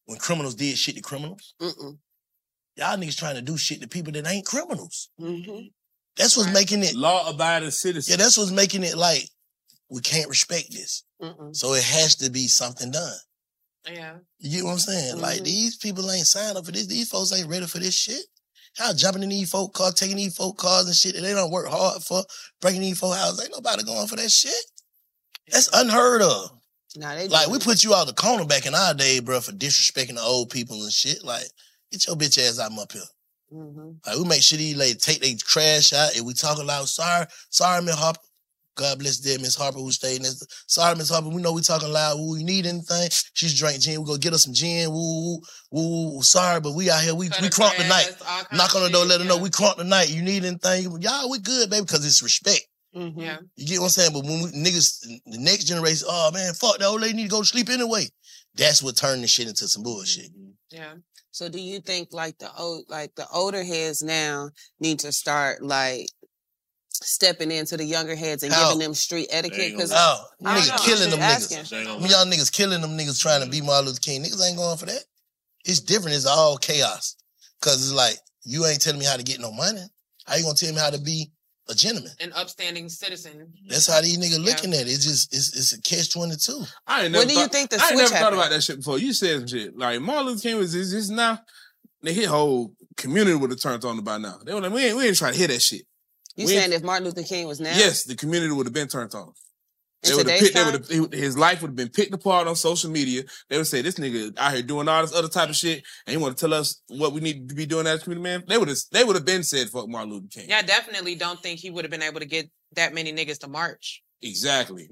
when criminals did shit to criminals. Y'all niggas trying to do shit to people that ain't criminals. That's what's making it law-abiding citizens. Yeah, that's what's making it like we can't respect this. So it has to be something done. Yeah. You get what I'm saying? Like these people ain't signed up for this. These folks ain't ready for this shit. Y'all jumping in these folk cars, taking these folk cars and shit that they don't work hard for, breaking these folk houses. Ain't nobody going for that shit. That's unheard of. Nah, they Like we put you out the corner back in our day, bro, for disrespecting the old people and shit. Like, get your bitch ass out up here. Like we make sure these ladies take their trash out and we talk loud. Sorry, Miss Harper. God bless dear Miss Harper who stayed in this. Sorry, Miss Harper, we know we talking loud. Woo, you need anything? She's drink gin. We go get her some gin. Woo, woo, woo. Sorry, but we out here. We crunk tonight. Knock on the door, let her know we crunk tonight. You need anything? Y'all, we good, baby, because it's respect. Yeah. You get what I'm saying? But when niggas, the next generation, oh man, fuck that old lady need to go to sleep anyway. That's what turned the shit into some bullshit. Yeah. So do you think like the older heads now need to start like stepping into the younger heads and giving them street etiquette? Because niggas killing them niggas. Y'all niggas killing them niggas trying to be Martin Luther King. Niggas ain't going for that. It's different. It's all chaos. Because it's like, you ain't telling me how to get no money. How you gonna tell me how to be a gentleman? An upstanding citizen. That's how these niggas looking at it. It's just, it's a catch-22. I ain't never thought about that shit before. You said some shit. Like, Martin Luther King was this now. His whole community would have turned on by now. They were like, we ain't trying to hear that shit. You saying if Martin Luther King was now? Yes, the community would have been turned on. His life would have been picked apart on social media. They would say, this nigga out here doing all this other type of shit, and he want to tell us what we need to be doing as a community, man. They would have been said, fuck Martin Luther King. Yeah, I definitely don't think he would have been able to get that many niggas to march. Exactly.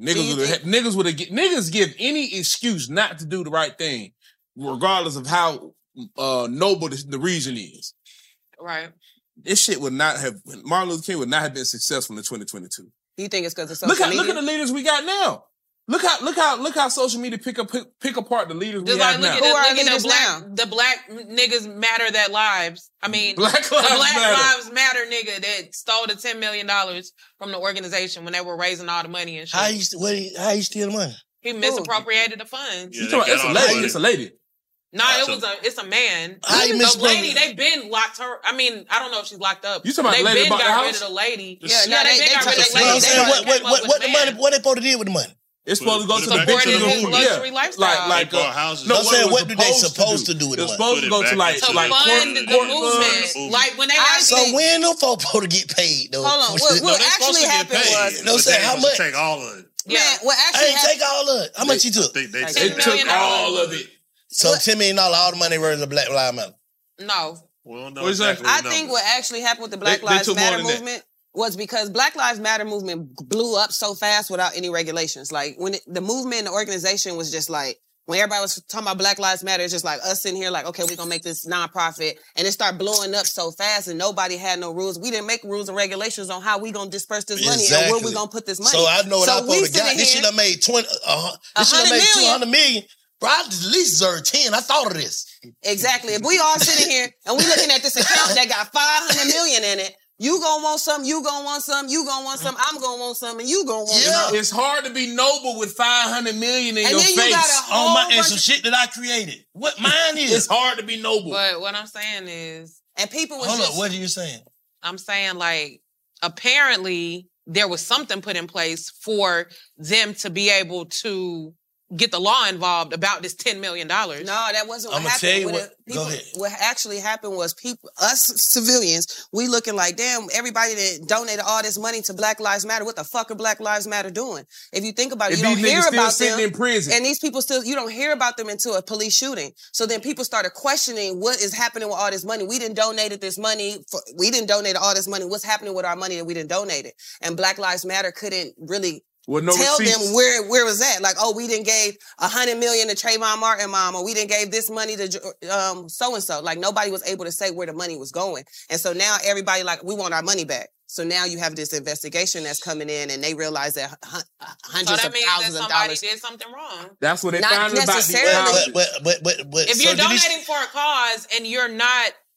Niggas give any excuse not to do the right thing, regardless of how noble the reason is. Right. This shit would not have, Martin Luther King would not have been successful in 2022. Do you think it's because of social media? Look at the leaders we got now. Look how social media pick apart the leaders we have now. Who are leaders now? The black niggas matter that lives. I mean, Black Lives Matter nigga that stole the $10 million from the organization when they were raising all the money and shit. How you steal the money? He misappropriated the funds. Yeah, it's a lady. No, it's a man. How you the lady, they been locked her. I mean, I don't know if she's locked up. You talking about the lady been bought the got house? rid of the lady. Yeah, they been got rid of the lady. What the money? What they supposed to do with the money? It's supposed to go to the bitch of the room. Luxury lifestyle. Like houses. No, I'm saying what do they supposed to do with the money? It's supposed to go to like fund the movement. Like when they so when them folks supposed to get paid though? Hold on. What actually happened was, you know what I'm saying? How much? Take all of it. Yeah. What actually take all of it. How much you took? They took all of it. So $10 million, all the money worth of Black Lives Matter. No. Well, no, I think what actually happened with the Black Lives Matter movement was because Black Lives Matter movement blew up so fast without any regulations. Like when the movement and the organization was just like, when everybody was talking about Black Lives Matter, it's just like us sitting here like, okay, we're going to make this nonprofit. And it started blowing up so fast and nobody had no rules. We didn't make rules and regulations on how we going to disperse this money and where we going to put this money. So I know what I'm supposed to got. This should have made this should have made $200 million. Bro, I at least deserve 10. I thought of this. Exactly. If we all sitting here and we looking at this account that got $500 million in it, you gonna want some, you gonna want some, you gonna want some, I'm gonna want some, and you gonna want some. It's hard to be noble with $500 million in and your then face. You got a whole and some shit that I created. What mine is? It's hard to be noble. But what I'm saying is, and people was hold up. What are you saying? I'm saying like apparently there was something put in place for them to be able to get the law involved about this $10 million. No, that wasn't what happened. Tell you go ahead. What actually happened was us civilians, we looking like, damn, everybody that donated all this money to Black Lives Matter, what the fuck are Black Lives Matter doing? If you think about it, you don't hear about them. In prison. And these people you don't hear about them until a police shooting. So then people started questioning what is happening with all this money. We didn't donate this money. We didn't donate all this money. What's happening with our money that we didn't donate it? And Black Lives Matter couldn't really tell them where it was at. Like, oh, we didn't gave $100 million to Trayvon Martin mom, or we didn't gave this money to so-and-so. Like, nobody was able to say where the money was going. And so now everybody like, we want our money back. So now you have this investigation that's coming in and they realize that hundreds of thousands of dollars. Somebody did something wrong. That's what they Not found necessarily. But if you're donating for a cause and you're not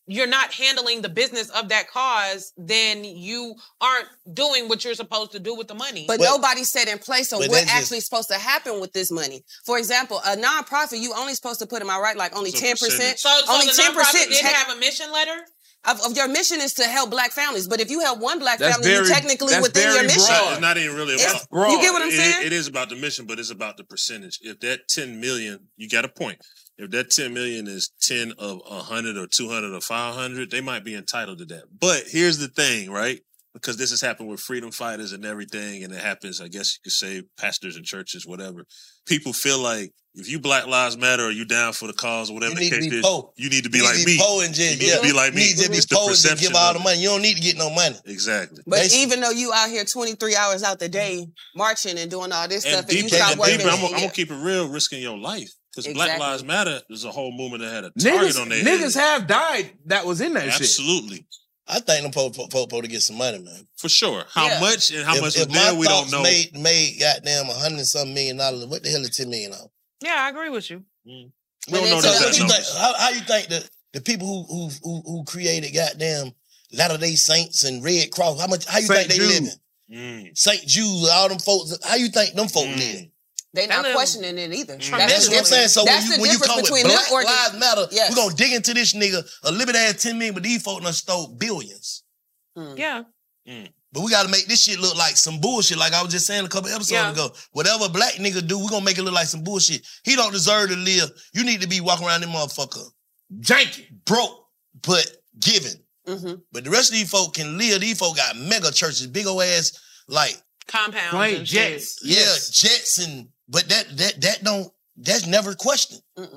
you're not handling the business of that cause, then you aren't doing what you're supposed to do with the money. But nobody set in place on what actually is supposed to happen with this money. For example, a nonprofit, you only supposed to put, am I right, like only 10%? So only the 10% nonprofit didn't have a mission letter? Of your mission is to help black families. But if you help one black family, you're technically within your mission. It's not even really about You get what I'm saying? It is about the mission, but it's about the percentage. If that 10 million, you got a point. If that 10 million is 10 of 100 or 200 or 500, they might be entitled to that. But here's the thing, right? Because this has happened with freedom fighters and everything, and it happens, I guess you could say, pastors and churches, whatever. People feel like if you Black Lives Matter or you down for the cause or whatever the case is, you need to be like me. You need to be like me. You need to be poor and give all the money. You don't need to get no money. Exactly. But even though you out here 23 hours out the day marching and doing all this stuff, and you stop working. I'm going to keep it real, risking your life. Because Black Lives Matter is a whole movement that had a target on their niggas have died that was in that shit. Absolutely. I think them supposed to get some money, man. For sure. How much and how much if was there, we don't know. Made goddamn $100-something million, what the hell is $10 million? Yeah, I agree with you. We don't know that. How you think the people who created goddamn Latter-day Saints and Red Cross, how you think they living? St. Jude, all them folks, how you think them folks living? They're not questioning it either. That's what I'm saying. So when you come with Black Lives Matter, yes, we're going to dig into this nigga, a little ass 10 million, but these folks done stole billions. Yeah. But we got to make this shit look like some bullshit, like I was just saying a couple episodes ago. Whatever a black nigga do, we're going to make it look like some bullshit. He don't deserve to live. You need to be walking around this motherfucker janky, broke, but giving. But the rest of these folk can live. These folk got mega churches, big old ass, like compounds, plain jets. Jets and... But that's never questioned.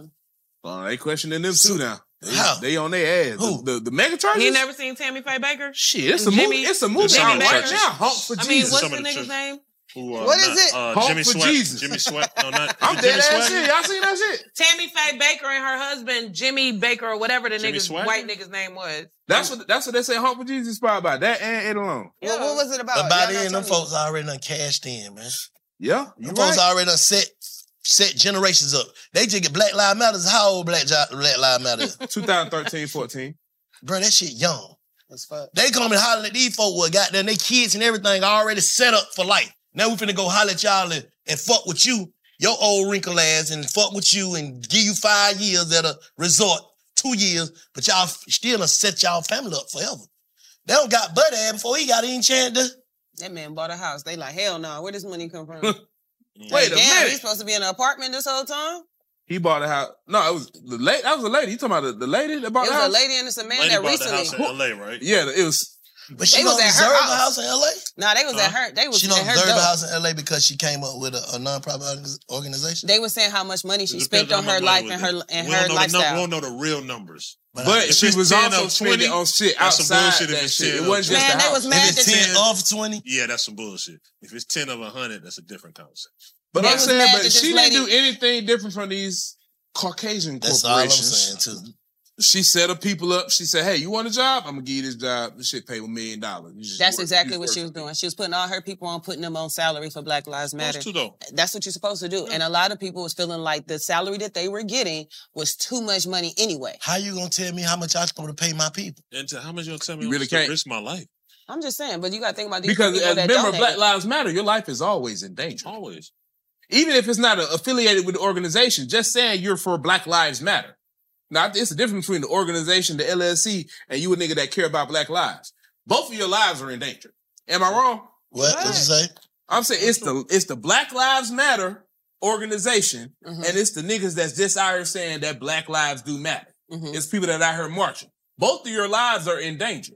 Well, they questioning them too now. How? They on their ass. Who? The mega churches? You ain't never seen Tammy Faye Baker? Shit, it's a movie. It's a movie out right now. Hump for Jesus. What's the nigga's name? What is it? Hump Jimmy for Sweat. Jesus. Jimmy Sweat. No, not. I'm dead ass shit. Y'all seen that shit? Tammy Faye Baker and her husband Jimmy Baker or whatever the white nigga's name was. That's what they say. Hump for Jesus is probably about that and it alone. Well, what was it about? But by then, them folks already done cashed in, man. Yeah, them folks already done set generations up. They just get Black Lives Matter. How old Black Lives Matter is? 2013, 14. Bro, that shit young. That's fuck. They come and holler at these folks with goddamn, they kids and everything already set up for life. Now we finna go holler at y'all and fuck with you, your old wrinkle ass, and fuck with you and give you 5 years at a resort, 2 years, but y'all still done set y'all family up forever. They don't got Bud ass before he got any chance to. That man bought a house. They like, hell no, where does money come from? Wait a minute. He's supposed to be in an apartment this whole time? He bought a house. No, it was the lady. That was a lady. You talking about the lady that bought the house? It was a lady and it's a man that recently. Lady bought the house in L.A., right? Yeah, it was. But she don't deserve a house in L.A.? No, they was at her. They was she don't deserve a house in L.A. because she came up with a non-profit organization? They were saying how much money she spent on her life and her lifestyle. We don't know the real numbers. But she was also spending on shit outside that shit. It wasn't just man, they was mad if it's 10 off 20? Yeah, that's some bullshit. If it's 10 of 100, that's a different conversation. But I'm saying, but she didn't do anything different from these Caucasian corporations. That's all I'm saying, too. She set her people up. She said, hey, you want a job? I'm going to give you this job. This shit pay $1 million. That's exactly what she was doing. She was putting all her people on, putting them on salary for Black Lives Matter. That's what you're supposed to do. Yeah. And a lot of people was feeling like the salary that they were getting was too much money anyway. How you going to tell me how much I'm supposed to pay my people? And how much you going to tell me you really can't risk my life? I'm just saying, but you got to think about these because people as that member of donated. Black Lives Matter, your life is always in danger. Always. Even if it's not affiliated with the organization, just saying you're for Black Lives Matter. Now, it's the difference between the organization, the LLC, and you a nigga that care about Black lives. Both of your lives are in danger. Am I wrong? What you say? I'm saying it's the Black Lives Matter organization, and it's the niggas that's just out here saying that Black lives do matter. It's people that out here marching. Both of your lives are in danger.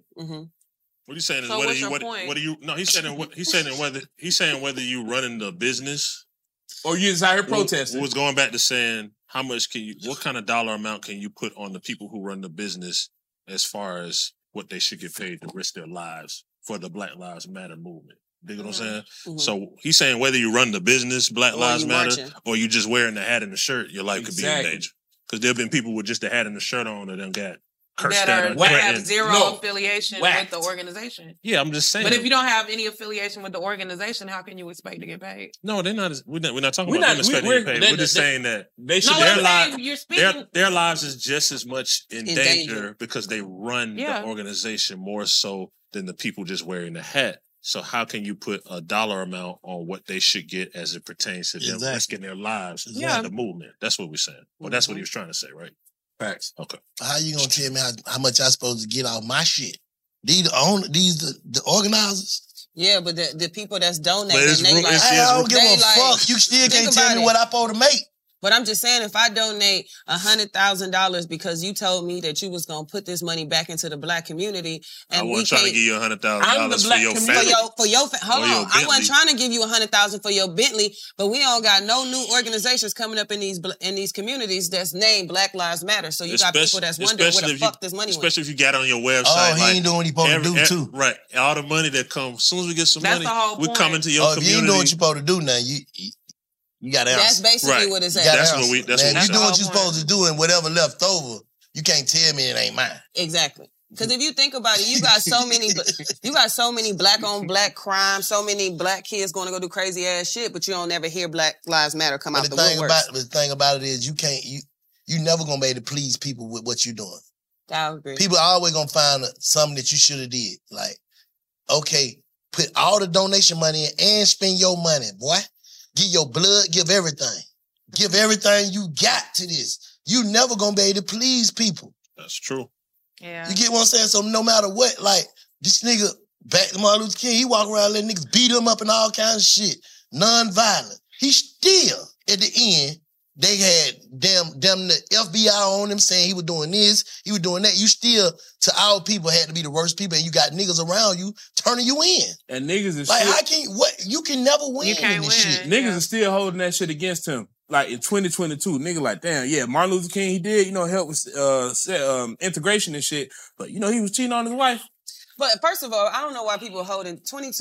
What he's saying is So whether what's you your point? whether you no he's saying whether you running the business or you just out here protesting. Was going back to saying how much what kind of dollar amount can you put on the people who run the business as far as what they should get paid to risk their lives for the Black Lives Matter movement. You know what I'm saying? So he's saying whether you run the business, Black Lives Matter, or you just wearing the hat and the shirt, your life could be in danger. Because there have been people with just the hat and the shirt on that done got that have zero affiliation with the organization. Yeah, I'm just saying. But if you don't have any affiliation with the organization, how can you expect to get paid? No, they're not. We're not talking about them expecting to get paid. We're just saying that they should. Their lives is just as much in danger because they run the organization more so than the people just wearing the hat. So how can you put a dollar amount on what they should get as it pertains to them risking their lives in the movement? That's what we're saying. Well, that's what he was trying to say, right? Facts. Okay. How you gonna tell me how much I supposed to get off my shit? These the organizers? Yeah, but the people that's donating, I don't give a fuck. You still can't tell me what I'm supposed to make. But I'm just saying, if I donate $100,000 because you told me that you was gonna put this money back into the Black community, and I wasn't trying to give you $100,000 for your family. Hold on, I wasn't trying to give you $100,000 for your Bentley, but we don't got no new organizations coming up in these communities that's named Black Lives Matter. So you got people that's wondering where the fuck this money went. Especially if you got it on your website. Oh, he ain't doing what he supposed to do too. Right, all the money that comes, as soon as we get some money, we come into your community. If you ain't doing what you supposed to do now, you got to answer. That's basically what it's at. That's what we. That's what you do what you're supposed to do, and whatever left over, you can't tell me it ain't mine. Exactly. Because if you think about it, you got so many black on black crime, so many black kids going to go do crazy ass shit, but you don't ever hear Black Lives Matter come out the woodworks. The thing about it is you never gonna be able to please people with what you're doing. I agree. People are always gonna find something that you should have did. Like, okay, put all the donation money in and spend your money, boy. Give your blood, give everything. Give everything you got to this. You never gonna be able to please people. That's true. Yeah. You get what I'm saying? So no matter what, like, this nigga, back to Martin Luther King, he walk around letting niggas beat him up and all kinds of shit. Non-violent. He still, at the end, they had them the FBI on him saying he was doing this, he was doing that. You still, to our people, had to be the worst people, and you got niggas around you turning you in. And niggas is like, you can never win in this shit. Niggas are still holding that shit against him. Like in 2022, nigga like, damn, yeah, Martin Luther King, he did, help with integration and shit. But, he was cheating on his wife. But first of all, I don't know why people holding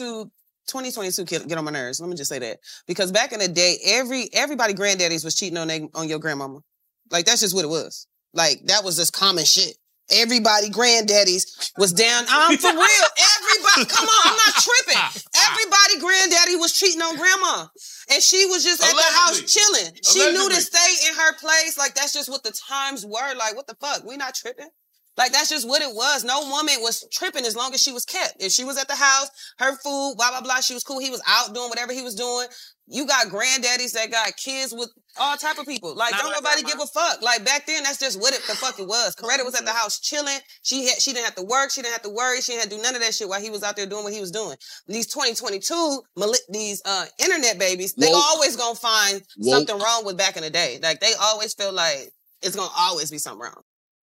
2022 get on my nerves. Let me just say that. Because back in the day, everybody granddaddies was cheating on your grandmama. Like, that's just what it was. Like, that was just common shit. Everybody granddaddies was down. I'm for real. Everybody, come on, I'm not tripping. Everybody granddaddy was cheating on grandma. And she was just at the house chilling. She knew to stay in her place. Like, that's just what the times were. Like, what the fuck? We not tripping. Like, that's just what it was. No woman was tripping as long as she was kept. If she was at the house, her food, blah, blah, blah, she was cool. He was out doing whatever he was doing. You got granddaddies that got kids with all type of people. Like, don't nobody give a fuck. Like, back then, that's just what the fuck it was. Coretta was at the house chilling. She didn't have to work. She didn't have to worry. She didn't have to do none of that shit while he was out there doing what he was doing. These 2022, these internet babies, they always gonna find something wrong with back in the day. Like, they always feel like it's gonna always be something wrong.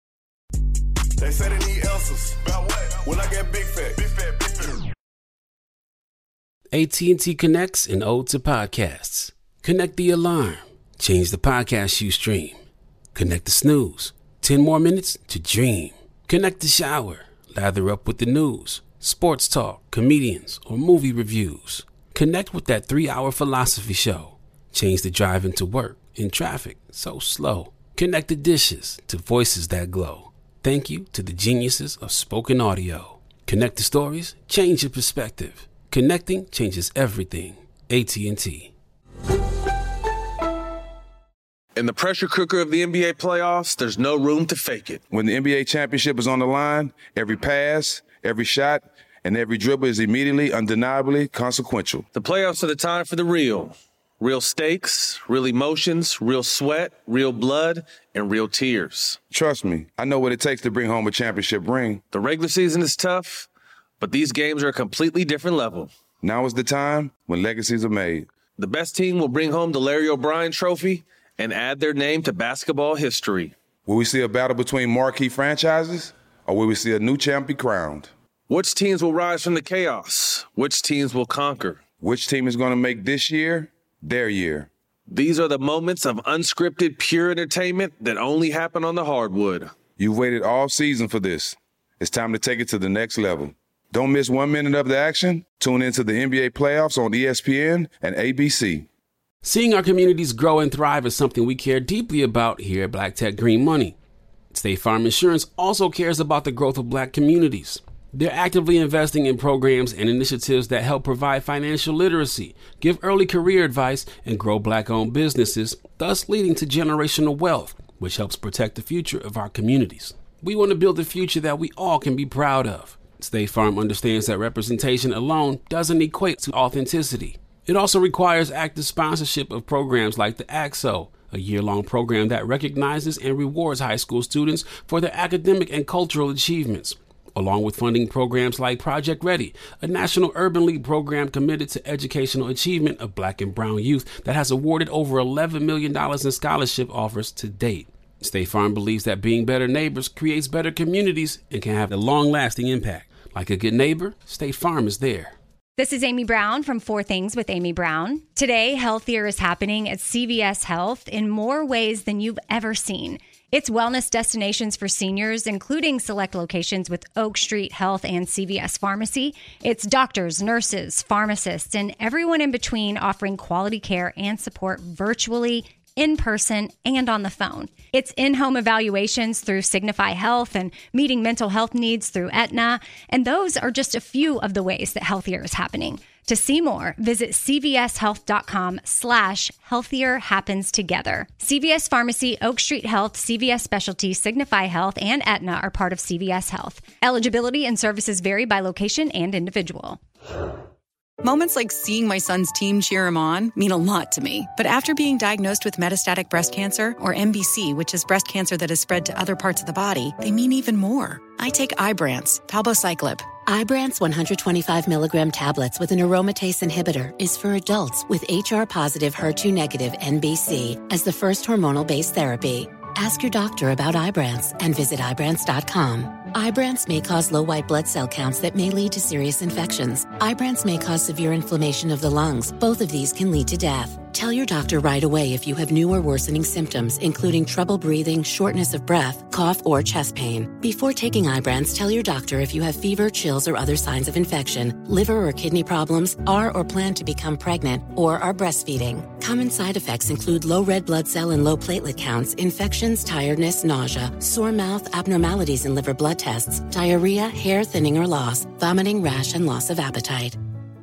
They say they need answers. About what? When I get big fat. AT&T connects an ode to podcasts. Connect the alarm. Change the podcast you stream. Connect the snooze. 10 more minutes to dream. Connect the shower. Lather up with the news, sports talk, comedians, or movie reviews. Connect with that 3-hour philosophy show. Change the drive into work in traffic so slow. Connect the dishes to voices that glow. Thank you to the geniuses of spoken audio. Connect the stories, change your perspective. Connecting changes everything. AT&T. In the pressure cooker of the NBA playoffs, there's no room to fake it. When the NBA championship is on the line, every pass, every shot, and every dribble is immediately, undeniably consequential. The playoffs are the time for the real. Real stakes, real emotions, real sweat, real blood, and real tears. Trust me, I know what it takes to bring home a championship ring. The regular season is tough, but these games are a completely different level. Now is the time when legacies are made. The best team will bring home the Larry O'Brien Trophy and add their name to basketball history. Will we see a battle between marquee franchises, or will we see a new champ be crowned? Which teams will rise from the chaos? Which teams will conquer? Which team is going to make this year their year? These are the moments of unscripted, pure entertainment that only happen on the hardwood. You've waited all season for this. It's time to take it to the next level. Don't miss 1 minute of the action. Tune into the NBA playoffs on ESPN and ABC. Seeing our communities grow and thrive is something we care deeply about here at Black Tech Green Money. State Farm Insurance also cares about the growth of Black communities. They're actively investing in programs and initiatives that help provide financial literacy, give early career advice, and grow Black-owned businesses, thus leading to generational wealth, which helps protect the future of our communities. We want to build a future that we all can be proud of. State Farm understands that representation alone doesn't equate to authenticity. It also requires active sponsorship of programs like the AXO, a year-long program that recognizes and rewards high school students for their academic and cultural achievements, along with funding programs like Project Ready, a National Urban League program committed to educational achievement of Black and brown youth that has awarded over $11 million in scholarship offers to date. State Farm believes that being better neighbors creates better communities and can have a long-lasting impact. Like a good neighbor, State Farm is there. This is Amy Brown from 4 Things with Amy Brown. Today, healthier is happening at CVS Health in more ways than you've ever seen. It's wellness destinations for seniors, including select locations with Oak Street Health and CVS Pharmacy. It's doctors, nurses, pharmacists, and everyone in between offering quality care and support virtually, in person, and on the phone. It's in-home evaluations through Signify Health and meeting mental health needs through Aetna. And those are just a few of the ways that healthier is happening. To see more, visit cvshealth.com/healthier happens together. CVS Pharmacy, Oak Street Health, CVS Specialty, Signify Health, and Aetna are part of CVS Health. Eligibility and services vary by location and individual. Moments like seeing my son's team cheer him on mean a lot to me. But after being diagnosed with metastatic breast cancer, or MBC, which is breast cancer that has spread to other parts of the body, they mean even more. I take Ibrance, palbociclib. Ibrance 125 milligram tablets with an aromatase inhibitor is for adults with HR-positive, HER2-negative NBC as the first hormonal-based therapy. Ask your doctor about Ibrance and visit Ibrance.com. Ibrance may cause low white blood cell counts that may lead to serious infections. Ibrance may cause severe inflammation of the lungs. Both of these can lead to death. Tell your doctor right away if you have new or worsening symptoms, including trouble breathing, shortness of breath, cough, or chest pain. Before taking Ibrance, tell your doctor if you have fever, chills, or other signs of infection, liver or kidney problems, are or plan to become pregnant, or are breastfeeding. Common side effects include low red blood cell and low platelet counts, infections, tiredness, nausea, sore mouth, abnormalities in liver blood tests, diarrhea, hair thinning or loss, vomiting, rash, and loss of appetite.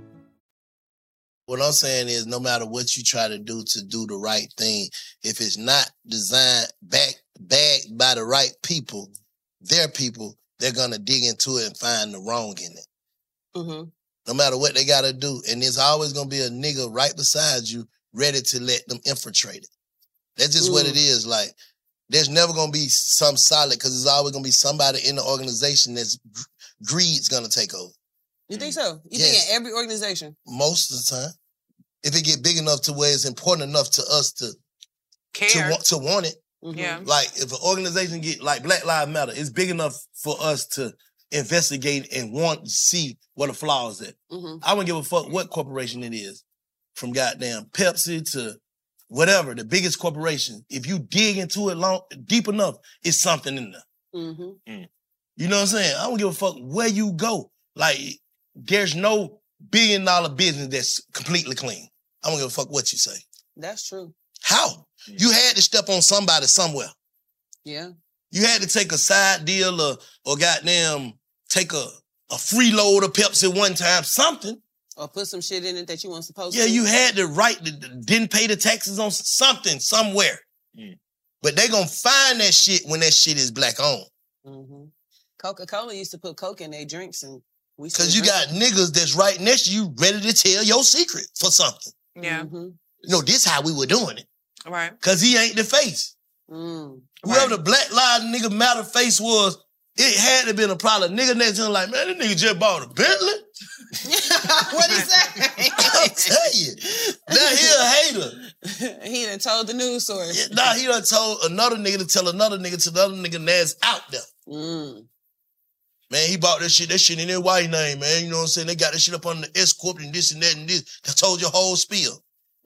What I'm saying is no matter what you try to do the right thing, if it's not designed, backed by the right people, they're going to dig into it and find the wrong in it. Mm-hmm. No matter what they got to do. And there's always going to be a nigga right beside you ready to let them infiltrate it. That's just what it is. Like, there's never going to be some solid because there's always going to be somebody in the organization that's greed's going to take over. You think so? You Yes. think in every organization? Most of the time. If it get big enough to where it's important enough to us to want it. Yeah. Like if an organization get like Black Lives Matter, it's big enough for us to investigate and want to see what the flaws at. Mm-hmm. I wouldn't give a fuck what corporation it is. From goddamn Pepsi to whatever, the biggest corporation. If you dig into it deep enough, it's something in there. Mm-hmm. You know what I'm saying? I don't give a fuck where you go. Like, there's no $1 billion business that's completely clean. I don't give a fuck what you say. That's true. How? You had to step on somebody somewhere. Yeah. You had to take a side deal or goddamn take a free load of Pepsi one time, something. Or put some shit in it that you weren't supposed to. Yeah, you had the right to didn't pay the taxes on something somewhere. But they gonna find that shit when that shit is Black owned. Mm-hmm. Coca-Cola used to put Coke in their drinks and we Cause you got niggas that's right next to you ready to tell your secret for something. Yeah. Mm-hmm. You know, this how we were doing it. Right. Cause he ain't the face. Whoever the Black Lives Nigga Matter face was, it had to been a problem. Nigga next to him like, man, this nigga just bought a Bentley. What'd he say? I'll tell you. Now he a hater. He done told the news source. Nah, he done told another nigga to tell another nigga to the other nigga that's out there. Man, he bought that shit in their white name, man. You know what I'm saying? They got that shit up on the S-Corp and this and that and this. I told your whole spiel.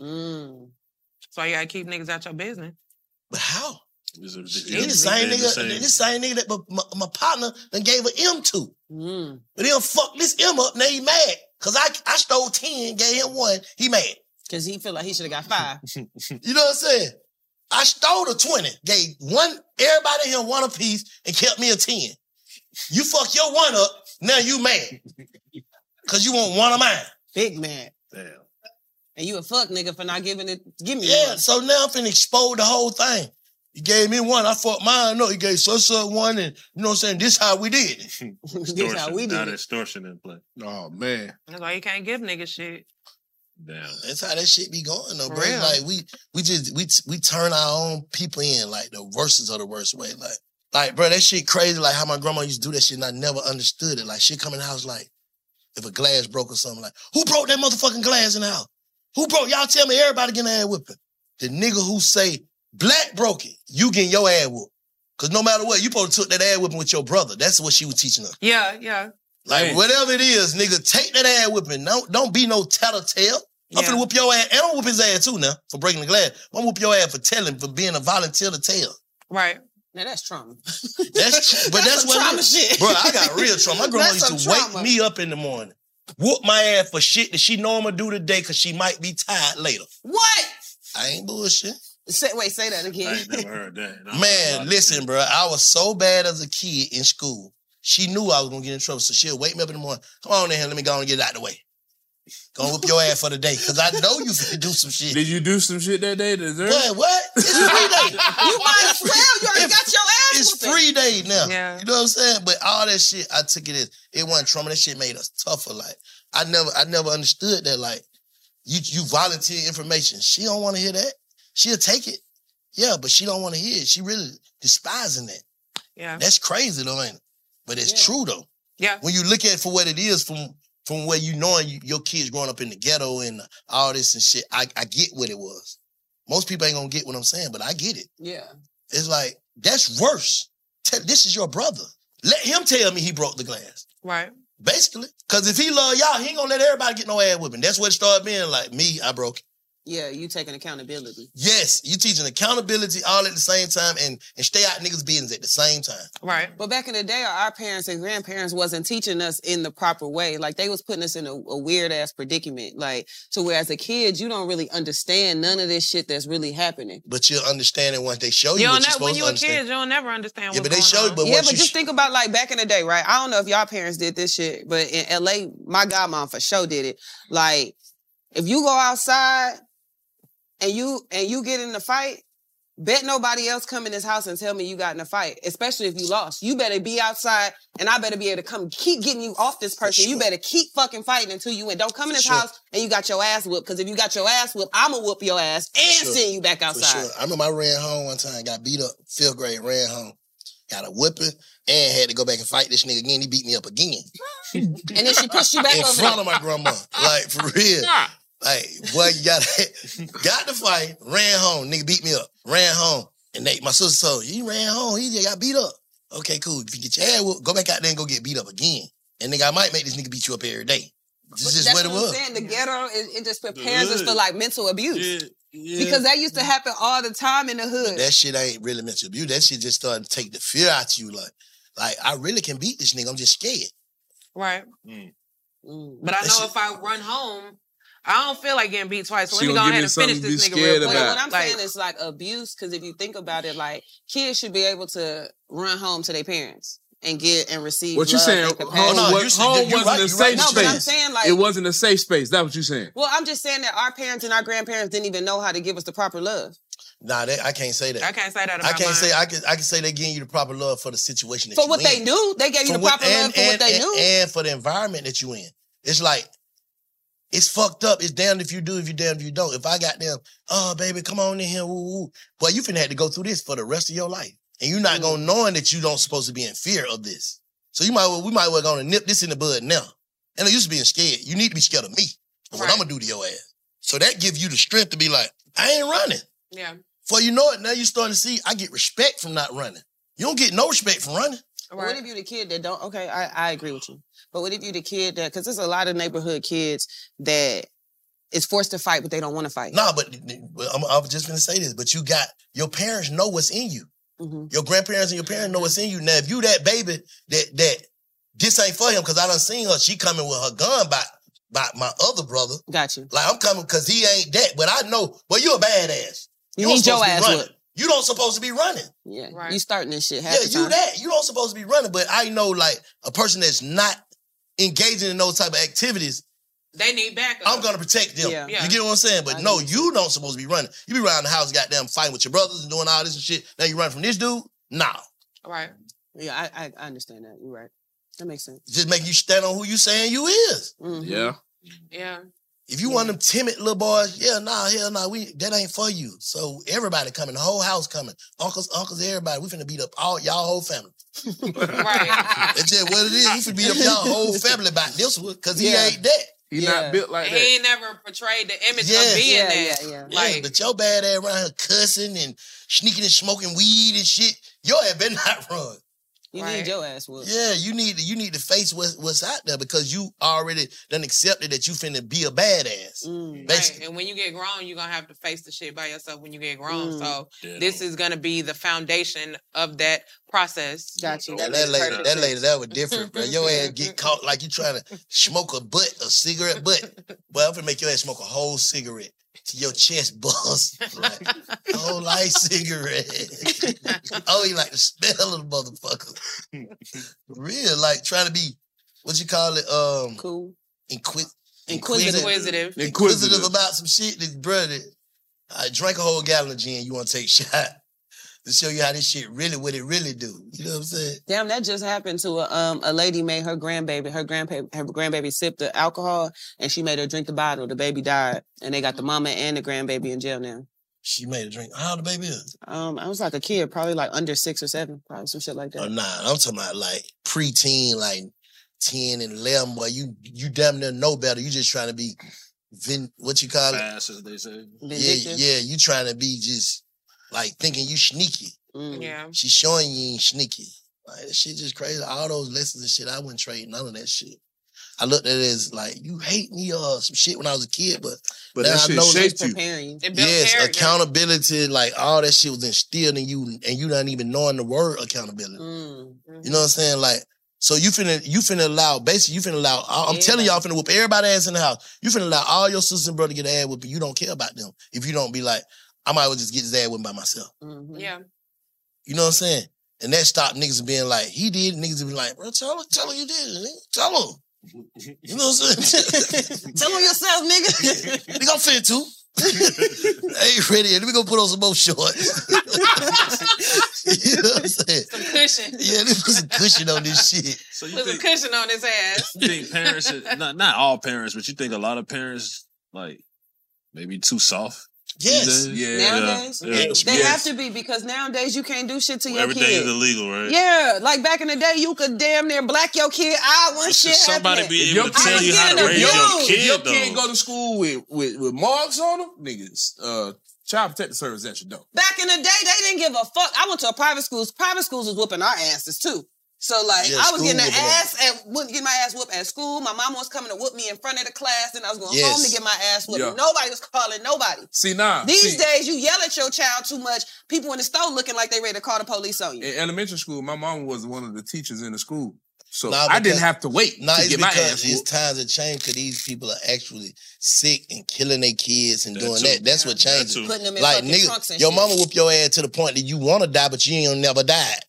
So you gotta keep niggas out your business. But how? It's the same nigga that my partner done gave an M to. But he done fucked this M up, now he mad. Cause I stole 10, gave him 1, he mad. Cause he feel like he should have got 5. You know what I'm saying? I stole the 20, gave everybody in here one apiece and kept me a 10. You fuck your one up, now you mad. Cause you want one of mine. Big mad. Damn. And you a fuck nigga for not give me one. Yeah, so now I'm finna expose the whole thing. You gave me one, I fucked mine. No, he gave such one, and you know what I'm saying? This how we did it. This how we did Not it. extortion in play. Oh, man. That's why you can't give niggas shit. Damn. That's how that shit be going though, For bro. real. Like we turn our own people in like the worstest of the worst way. Like, bro, that shit crazy. Like how my grandma used to do that shit, and I never understood it. Like she'd come in the house like, if a glass broke or something, like, who broke that motherfucking glass in the house? Who broke? Y'all tell me everybody getting their ass whipping. The nigga who say black broke it, you getting your ass whooped. Cause no matter what, you supposed to took that ass whipping with your brother. That's what she was teaching us. Yeah. Like whatever it is, nigga, take that ass whipping. Don't be no tattletale. I'm finna whoop your ass, and I'm whoop his ass too now for breaking the glass. I'm whoop your ass for being a volunteer to tell. Right. Now that's trauma. That's what trauma shit. Bro, I got real trauma. My grandma That's used to some wake trauma. me up in the morning, whoop my ass for shit that she know I'm gonna do today because she might be tired later. What? I ain't bullshit. Say that again. I ain't never heard that. Man, listen, bro. I was so bad as a kid in school. She knew I was gonna get in trouble, so she'll wake me up in the morning. Come on in here, let me go and get it out the way. Go and whoop your ass for the day, because I know you finna do some shit. Did you do some shit that day to deserve? What? It's a free day. You might as well. You already got your ass It's whooping. free day now. Yeah. You know what I'm saying? But all that shit, I took it as, it wasn't trauma. That shit made us tougher. Like, I never understood that. Like, you volunteer information. She don't want to hear that. She'll take it. Yeah, but she don't want to hear it. She really despising that. Yeah. That's crazy though, ain't it? But it's true though. Yeah. When you look at it for what it is from where you knowing your kids growing up in the ghetto and all this and shit, I get what it was. Most people ain't gonna get what I'm saying, but I get it. Yeah. It's like, that's worse. This is your brother. Let him tell me he broke the glass. Right. Basically. Because if he love y'all, he ain't gonna let everybody get no ass whipping. That's what it started being like. Me, I broke it. Yeah, you taking accountability. Yes, you teaching accountability all at the same time and stay out niggas' business at the same time. Right. But back in the day, our parents and grandparents wasn't teaching us in the proper way. Like, they was putting us in a weird-ass predicament. Like, to where as a kid, you don't really understand none of this shit that's really happening. But you'll understand it once they show you what you're supposed When to you a understand. kid, you'll never understand what's but they going show you, on. but Yeah, once but you just think about, like, back in the day, right? I don't know if y'all parents did this shit, but in L.A., my godmom for sure did it. Like, if you go outside and you get in a fight, bet nobody else come in this house and tell me you got in a fight, especially if you lost. You better be outside, and I better be able to come keep getting you off this person. Sure. You better keep fucking fighting until you win. Don't come in this Sure. house and you got your ass whooped, because if you got your ass whooped, I'm going to whoop your ass and Sure. send you back For outside. sure. I remember I ran home one time, got beat up, 5th grade, ran home. Got a whipping and had to go back and fight this nigga again. He beat me up again. And then she pushed you back in over front there. of my grandma. Like, for real. Yeah. Like, boy, you got the fight, ran home, nigga beat me up, ran home. And my sister told you ran home, he just got beat up. Okay, cool. If you get your ass whooped, go back out there and go get beat up again. And nigga, I might make this nigga beat you up every day. This is That's what it I'm was. saying. The ghetto, it just prepares us for, like, mental abuse. Yeah. Because that used to happen all the time in the hood. That shit ain't really mental abuse. That shit just starting to take the fear out of you. Like I really can beat this nigga. I'm just scared. Right. But I know if I run home, I don't feel like getting beat twice. So She let me go gonna ahead give and me finish something this to be nigga scared real quick. about. What I'm saying is like abuse, because if you think about it, like kids should be able to run home to their parents and get and receive. What you love saying? and compassion. Home wasn't a safe No, space. but I'm saying like it wasn't a safe space. That's what you're saying. Well, I'm just saying that our parents and our grandparents didn't even know how to give us the proper love. Nah, I can't say that. I can't say that about I can't mine. say I can say they giving you the proper love for the situation that For you what in. they knew, they gave you the proper love for what they knew, and for the environment that you in. It's like it's fucked up. It's damned if you do, if you damned if you don't. If I got them, oh baby, come on in here, woo woo. Boy, you finna have to go through this for the rest of your life, and you're not gonna knowing that you don't supposed to be in fear of this. So we might well gonna nip this in the bud now. And I used to being scared. You need to be scared of me. Of what I'm gonna do to your ass. So that gives you the strength to be like, I ain't running. Yeah. Before you know it, now you starting to see I get respect from not running. You don't get no respect from running. But what if you the kid that don't? Okay, I agree with you. But what if you the kid that? Because there's a lot of neighborhood kids that is forced to fight, but they don't want to fight. Nah, but I was just gonna say this. But you got your parents know what's in you. Mm-hmm. Your grandparents and your parents know what's in you. Now, if you that baby that this ain't for him, because I done seen her. She coming with her gun by my other brother. Got you. Like I'm coming because he ain't that. But I know. Well, you a badass. You don't need your supposed to be ass running. whooped. You don't supposed to be running. Yeah, right. You starting this shit. Yeah, you that. You don't supposed to be running. But I know, like, a person that's not engaging in those type of activities, they need backup. I'm gonna protect them. Yeah. You get what I'm saying? But no, you don't supposed to be running. You be around the house, goddamn, fighting with your brothers and doing all this and shit. Now you run from this dude? No. Right. Yeah, I understand that. You're right. That makes sense. Just make you stand on who you saying you is. Mm-hmm. Yeah. Yeah. If you one of them timid little boys, hell nah, that ain't for you. So everybody coming, the whole house coming, uncles, everybody. We finna beat up all y'all whole family. Right. It's just what it is. He finna beat up y'all whole family about this one, because he ain't that. He not built like that. He ain't never portrayed the image of being that. Yeah, Like, but your bad ass around here cussing and sneaking and smoking weed and shit, your ass better not run. You need your ass whooped. Yeah, you need to face what's out there, because you already done accepted that you finna be a badass. right. And when you get grown, you're going to have to face the shit by yourself when you get grown. So this is going to be the foundation of that process. Got you. That lady, that was different, bro. Your ass get caught like you trying to smoke a cigarette butt. Well, I'm finna make your ass smoke a whole cigarette to your chest buzz. Like, a whole light cigarette. Oh, you like the smell of the motherfucker. Real, like trying to be, what you call it? Cool. Inquisitive about some shit that, brother, I drank a whole gallon of gin, you want to take a shot to show you how this shit really, what it really do. You know what I'm saying? Damn, that just happened to a lady made her grandbaby sipped the alcohol, and she made her drink the bottle. The baby died, and they got the mama and the grandbaby in jail now. She made her drink. How old the baby is? I was like a kid, probably like under 6 or 7, probably some shit like that. Oh, nah, I'm talking about like preteen, like 10 and 11, boy. You damn near know better. You just trying to be, what you call it? Fast, as they say. Yeah, you trying to be just like thinking you sneaky. Yeah. She's showing you ain't sneaky. Like, that shit just crazy. All those lessons and shit, I wouldn't trade none of that shit. I looked at it as like, you hate me or some shit when I was a kid, but now that shit shaped you. Yes, accountability, like all that shit was instilled in you, and you not even knowing the word accountability. You know what I'm saying? Like, so you finna allow, basically you finna allow, I'm telling y'all, finna whoop everybody ass in the house. You finna allow all your sisters and brother to get ass whooped, but you don't care about them. If you don't be like, I might as well just get his ass whooped by myself. Yeah. You know what I'm saying? And that stopped niggas being like, he did, niggas be like, bro, tell her you did it, nigga. Tell her. You know what I'm saying? Tell him yourself, nigga. Nigga, I'm fit too. I ain't ready yet. Let me go put on some more shorts. You know what I'm saying? Some cushion. Yeah, let me put some cushion on this shit. So you Put some cushion on his ass. You think parents should, not all parents, but you think a lot of parents, like, maybe too soft? Yes. Nowadays? They have to be, because nowadays you can't do shit to your Everything kid. is illegal, right? Yeah, like back in the day, you could damn near black your kid out when shit somebody happened. be able to tell you how to raise your kid, if your though. kid go to school with marks on them, niggas, child protective service at your door. Back in the day, they didn't give a fuck. I went to a private school. Private schools was whooping our asses too. So like, I was getting getting my ass whooped at school. My mama was coming to whoop me in front of the class, and I was going home to get my ass whooped. Yeah. Nobody was calling nobody. These See, days, you yell at your child too much. People in the store looking like they ready to call the police on you. in elementary school, my mom was one of the teachers in the school. So Nah, I didn't because- have to wait Nah, to it's get my because ass it's whooped. times have changed, because these people are actually sick and killing their kids and doing too. that. That's what changes. too. Putting them in Like, fucking trunks and your shit. mama whoop your ass to the point that you want to die, but you ain't never died.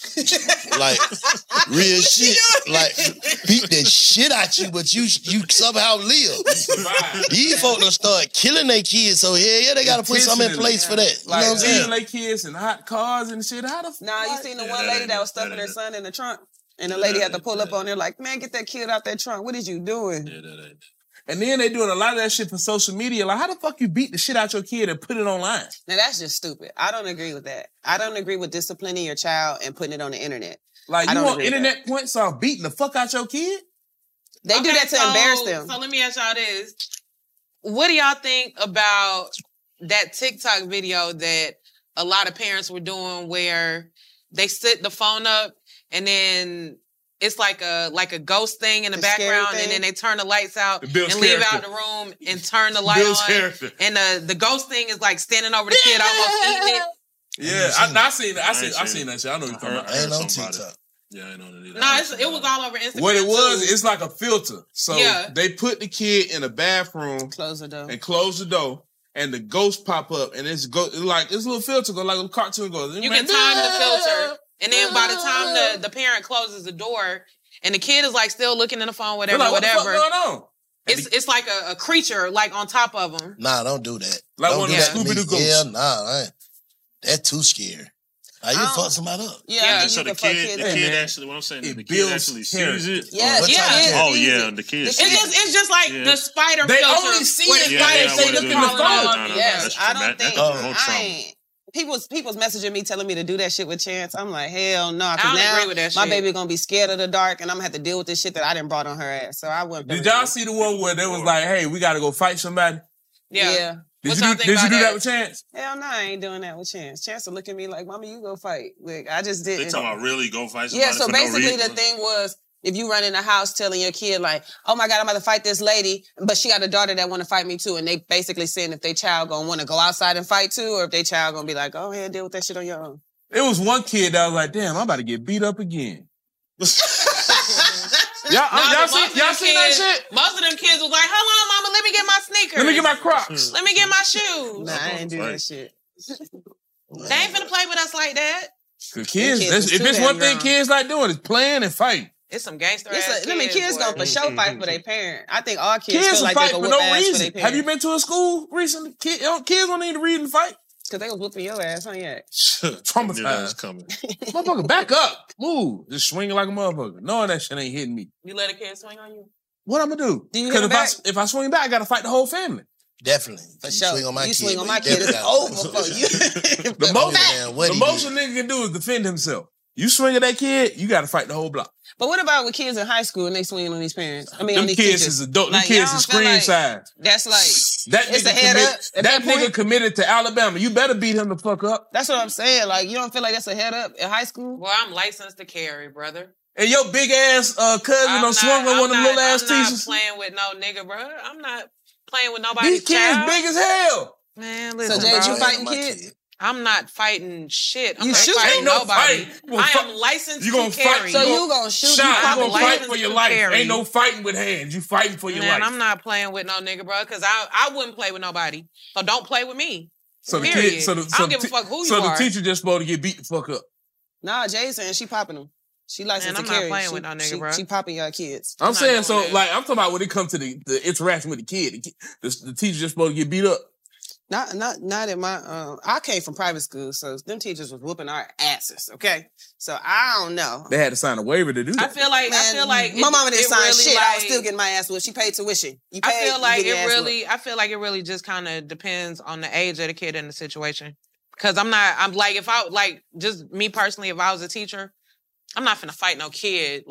Like, real shit. Like, beat the shit out you, but you somehow live. These folk done start killing their kids, so yeah, they gotta put something in place for that. You know what I'm saying? Like kids in hot cars and shit. How the fuck? Nah, you seen the one lady that was stuffing her son in the trunk? And the lady had to pull up on her like, man, get that kid out that trunk. What is you doing? And then they doing a lot of that shit for social media. Like, how the fuck you beat the shit out your kid and put it online? Now, that's just stupid. I don't agree with that. I don't agree with disciplining your child and putting it on the internet. Like, I you don't want agree with internet points off beating the fuck out your kid? They do that to embarrass them. So let me ask y'all this. What do y'all think about that TikTok video that a lot of parents were doing where they sit the phone up and then it's like a ghost thing in the background, and then they turn the lights out and leave out the room and turn the light on. And the ghost thing is like standing over the kid, almost eating it. Yeah, I seen that. I seen that shit. I know you're talking about. I ain't on TikTok. Yeah, I ain't on it either. No, it was all over Instagram. What it was, too. it's like a filter. So Yeah. they put the kid in a bathroom, close the door, and close the door, and the ghost pop up, and it's like this little filter go like a cartoon goes. You can time the filter, and then by the time the parent closes the door, and the kid is like still looking in the phone, whatever, like, what the fuck whatever. going on? It's like a creature like on top of them. Nah, don't do that. Like don't one do of that the to me. Scooby-Doo ghosts. Yeah, nah, that's too scary. You fuck somebody up. Yeah, so the kid actually, what I'm saying, the kid actually sees it. Yes, the kid. It's just like the spider They filter. only see where it the by spider they filter look in the crawling all phone. over you. Yes, I don't think I ain't. People's messaging me telling me to do that shit with Chance. I'm like, hell no. I Cause don't now agree with that my shit. baby gonna be scared of the dark, and I'm gonna have to deal with this shit that I didn't brought on her ass. So I wouldn't. Did y'all see the one where they was like, "Hey, we got to go fight somebody"? Yeah. Did you do that with Chance? Hell no, I ain't doing that with Chance. Chance will look at me like, "Mama, you go fight." Like, I just didn't. They talking about really go fight somebody. Yeah, so for basically no reason? the thing was, if you run in the house telling your kid like, "Oh my God, I'm about to fight this lady," but she got a daughter that want to fight me too, and they basically saying if their child gonna want to go outside and fight too, or if their child gonna be like, "Go ahead, deal with that shit on your own." It was one kid that was like, "Damn, I'm about to get beat up again." Y'all seen that shit? Most of them kids was like, "Hold on, mama, let me get my sneakers. Let me get my Crocs. Let me get my shoes." Nah, I ain't do that shit. They ain't finna play with us like that. Cause kids, if it's one thing kids like doing is playing and fighting. It's some gangster ass I mean, kids gonna for sure fight for their parent. I think all kids Kids feel like fight they can for whoop no ass for their reason. parent. Have you been to a school recently? Kids don't need to read and fight. Cause they was whooping your ass, huh? Yeah. Traumatized. Coming. Motherfucker, back up. Move. Just swinging like a motherfucker. Knowing that shit ain't hitting me. You let a kid swing on you? What I'm gonna do? Do you Because hit him back? if I swing back, I gotta fight the whole family. Definitely. For sure. Swing on my you kid. swing on my You kid, it's definitely over for you. The most a nigga can do is defend himself. You swing at that kid, you gotta fight the whole block. But what about with kids in high school and they swinging on these parents? I mean, Them on these kids teachers? is adult. Them Like, kids y'all is feel screen like size. That's like That it's nigga a head up. At that that nigga point? committed to Alabama. You better beat him the fuck up. That's what I'm saying. Like, you don't feel like that's a head up in high school? Well, I'm licensed to carry, brother. And your big ass cousin done swung on one of them little ass I'm not teachers. playing with no nigga, bro. I'm not playing with nobody. These kids big as hell. Man, listen, So, Jade, bro. you fighting kids? I'm not fighting shit. I'm You not shoot? fighting Ain't no nobody. fight. You gonna I fight- am licensed You gonna to carry. fight? So you gonna shoot? Shot, I'm you gonna fight licensed for your to life. carry. Ain't no fighting with hands. You fighting for your Man, life. I'm not playing with no nigga, bro, because I wouldn't play with nobody. So don't play with me. So the Period. kid, so the, I so don't the give a fuck who you so are. the teacher just supposed to get beat the fuck up. Nah, Jay saying she popping them. She licensed Man, to I'm not carry. playing she, with no nigga, she, bro. She popping y'all kids. I'm not saying doing so. that. Like I'm talking about when it comes to the interaction with the kid. The teacher just supposed to get beat up. Not in my. I came from private school, so them teachers was whooping our asses. Okay, so I don't know. They had to sign a waiver to do I that. feel like my mama didn't sign really shit. I was like- still getting my ass whooped. She paid tuition. You I paid, feel like you get your it ass really. I feel like it really just kind of depends on the age of the kid and the situation. Because I'm like, if I like just me personally, if I was a teacher, I'm not finna fight no kid,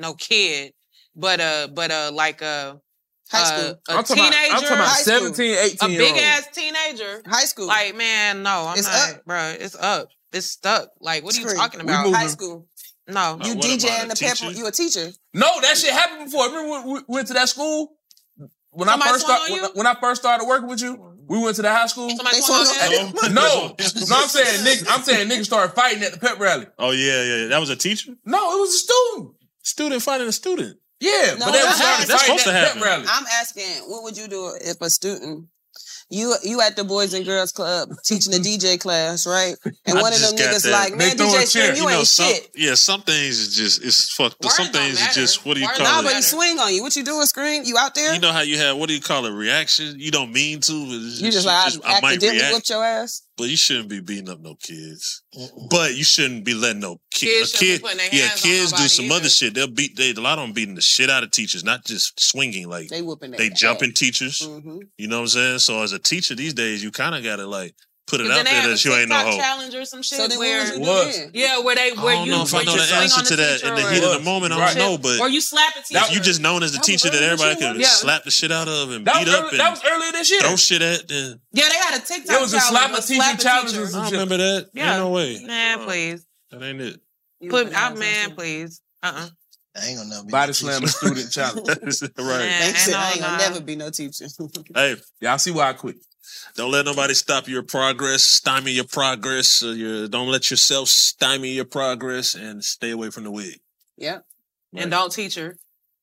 but like High school. a I'm talking teenager, about, I'm talking about High school. 17, 18 a year big old. ass teenager, High school. like man, no, I'm It's not, up. bro. It's up. It's stuck. Like, what are you Scream. talking We about? moving. High school. No, You what DJ about in a the pepper. teacher? You a teacher. No, that shit happened before. Remember when we went to that school? When I Somebody first swung on started, you? when I first started working with you, we went to the high school. Somebody They swung swung on on- him? No, I'm saying niggas started fighting at the pep rally. Oh yeah. That was a teacher. No, it was a student. Student fighting a student. Yeah, No, but they that's started that's fighting supposed to at the happen. pep rally. I'm asking, what would you do if a student, you at the Boys and Girls Club teaching a DJ class, right? And I one of just them got niggas that. like, man, They throw a DJ chair. Scream, you ain't some, shit. Yeah, some things is just it's fucked. Words Some don't things is matter. just what do you Words call Nah, it? but he swing on you. What you doing, Scream? You out there? You know how you have what do you call it? Reaction. You don't mean to. It's You just like, I might accidentally react. whooped your ass? But you shouldn't be beating up no kids. But you shouldn't be letting no Kids shouldn't be putting their hands on kids do nobody some either. other shit. A lot of them beating the shit out of teachers, not just swinging. Like They whooping they jumping teachers. Mm-hmm. You know what I'm saying? So as a teacher these days, you kind of gotta like put it Then out they there have a that you ain't no TikTok hoe. challenge or some shit So then where what would you What? do then? yeah, where I don't know if I know the answer to that in the heat of the moment. I don't know, but or you slap a teacher. if you just known as the That was teacher that earlier everybody this year, could yeah. slap the shit out of and That beat was, up early, that and was earlier this year. throw shit at, then yeah, they had a TikTok There was a challenge. slap a but teacher slap challenge. teacher. or some I shit. remember that. Yeah. Ain't no way. Man, please That ain't it. put out, man, please. I ain't gonna never be Body no slam a teacher. student challenge. Right. Man, They said, no, I ain't gonna no. never be no teacher. Hey, Y'all see why I quit. don't let nobody stop your progress, stymie your progress. Don't let yourself stymie your progress and stay away from the wig. Yeah. And don't teach her.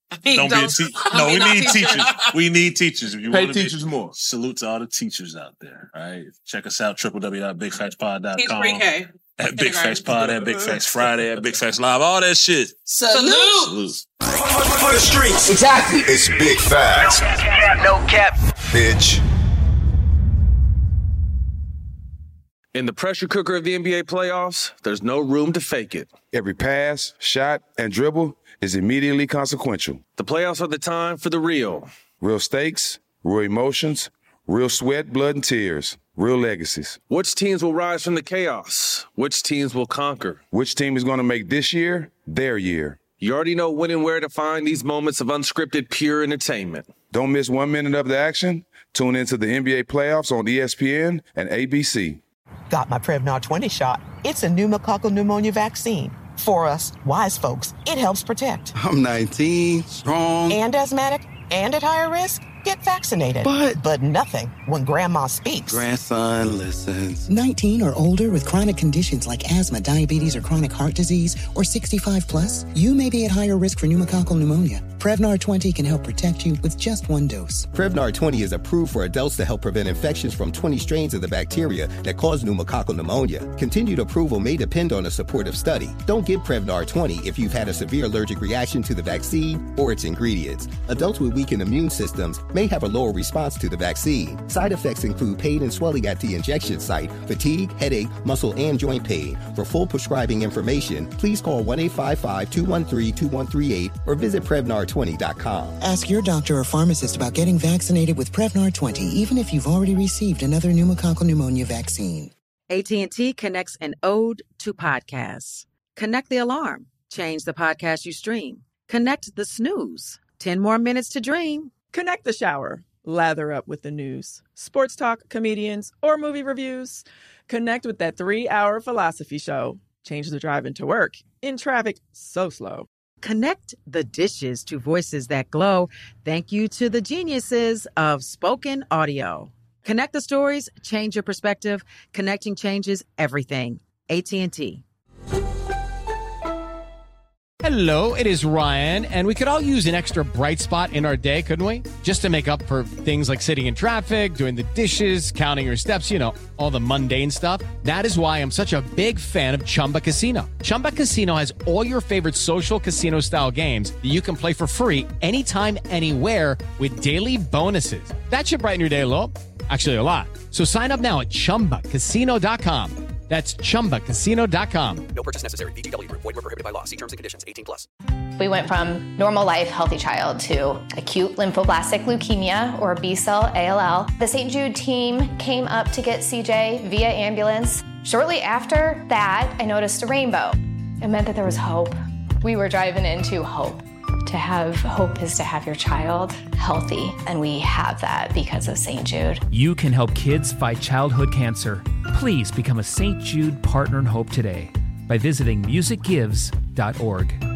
Don't be a teacher. No, we need teachers. We need teachers. If you Pay wanna be- teachers more. Salute to all the teachers out there. All right. Check us out, www.bigfactspod.com. Teach pre-K. At Big Facts Pod, at Big Facts Friday, at Big Facts Live, all that shit. Salute. For the streets. Exactly. It's Big Facts. No cap. Bitch. In the pressure cooker of the NBA playoffs, there's no room to fake it. Every pass, shot, and dribble is immediately consequential. The playoffs are the time for the real. Real stakes, real emotions, real sweat, blood, and tears, real legacies. Which teams will rise from the chaos? Which teams will conquer? Which team is going to make this year their year? You already know when and where to find these moments of unscripted, pure entertainment. Don't miss 1 minute of the action. Tune into the NBA playoffs on ESPN and ABC. Got my Prevnar 20 shot. It's a pneumococcal pneumonia vaccine. For us, wise folks, it helps protect. I'm 19, strong. And asthmatic and at higher risk? Get vaccinated. But nothing when grandma speaks. Grandson listens. 19 or older with chronic conditions like asthma, diabetes, or chronic heart disease, or 65 plus, you may be at higher risk for pneumococcal pneumonia. Prevnar 20 can help protect you with just one dose. Prevnar 20 is approved for adults to help prevent infections from 20 strains of the bacteria that cause pneumococcal pneumonia. Continued approval may depend on a supportive study. Don't give Prevnar 20 if you've had a severe allergic reaction to the vaccine or its ingredients. Adults with weakened immune systems may have a lower response to the vaccine. Side effects include pain and swelling at the injection site, fatigue, headache, muscle, and joint pain. For full prescribing information, please call 1-855-213-2138 or visit Prevnar20.com. Ask your doctor or pharmacist about getting vaccinated with Prevnar 20, even if you've already received another pneumococcal pneumonia vaccine. AT&T connects an ode to podcasts. Connect the alarm. Change the podcast you stream. Connect the snooze. 10 more minutes to dream. Connect the shower. Lather up with the news, sports talk, comedians, or movie reviews. Connect with that 3-hour philosophy show. Change the drive into work in traffic so slow. Connect the dishes to voices that glow. Thank you to the geniuses of spoken audio. Connect the stories, change your perspective. Connecting changes everything. AT&T. Hello, it is Ryan, and we could all use an extra bright spot in our day, couldn't we? Just to make up for things like sitting in traffic, doing the dishes, counting your steps, you know, all the mundane stuff. That is why I'm such a big fan of Chumba Casino. Chumba Casino has all your favorite social casino-style games that you can play for free anytime, anywhere with daily bonuses. That should brighten your day a little. Actually, a lot. So sign up now at ChumbaCasino.com. That's ChumbaCasino.com. No purchase necessary. VGW Group. Void where prohibited by law. See terms and conditions. 18 plus. We went from normal life, healthy child to acute lymphoblastic leukemia or B-cell ALL. The St. Jude team came up to get CJ via ambulance. Shortly after that, I noticed a rainbow. It meant that there was hope. We were driving into hope. To have hope is to have your child healthy, and we have that because of St. Jude. You can help kids fight childhood cancer. Please become a St. Jude Partner in Hope today by visiting musicgives.org.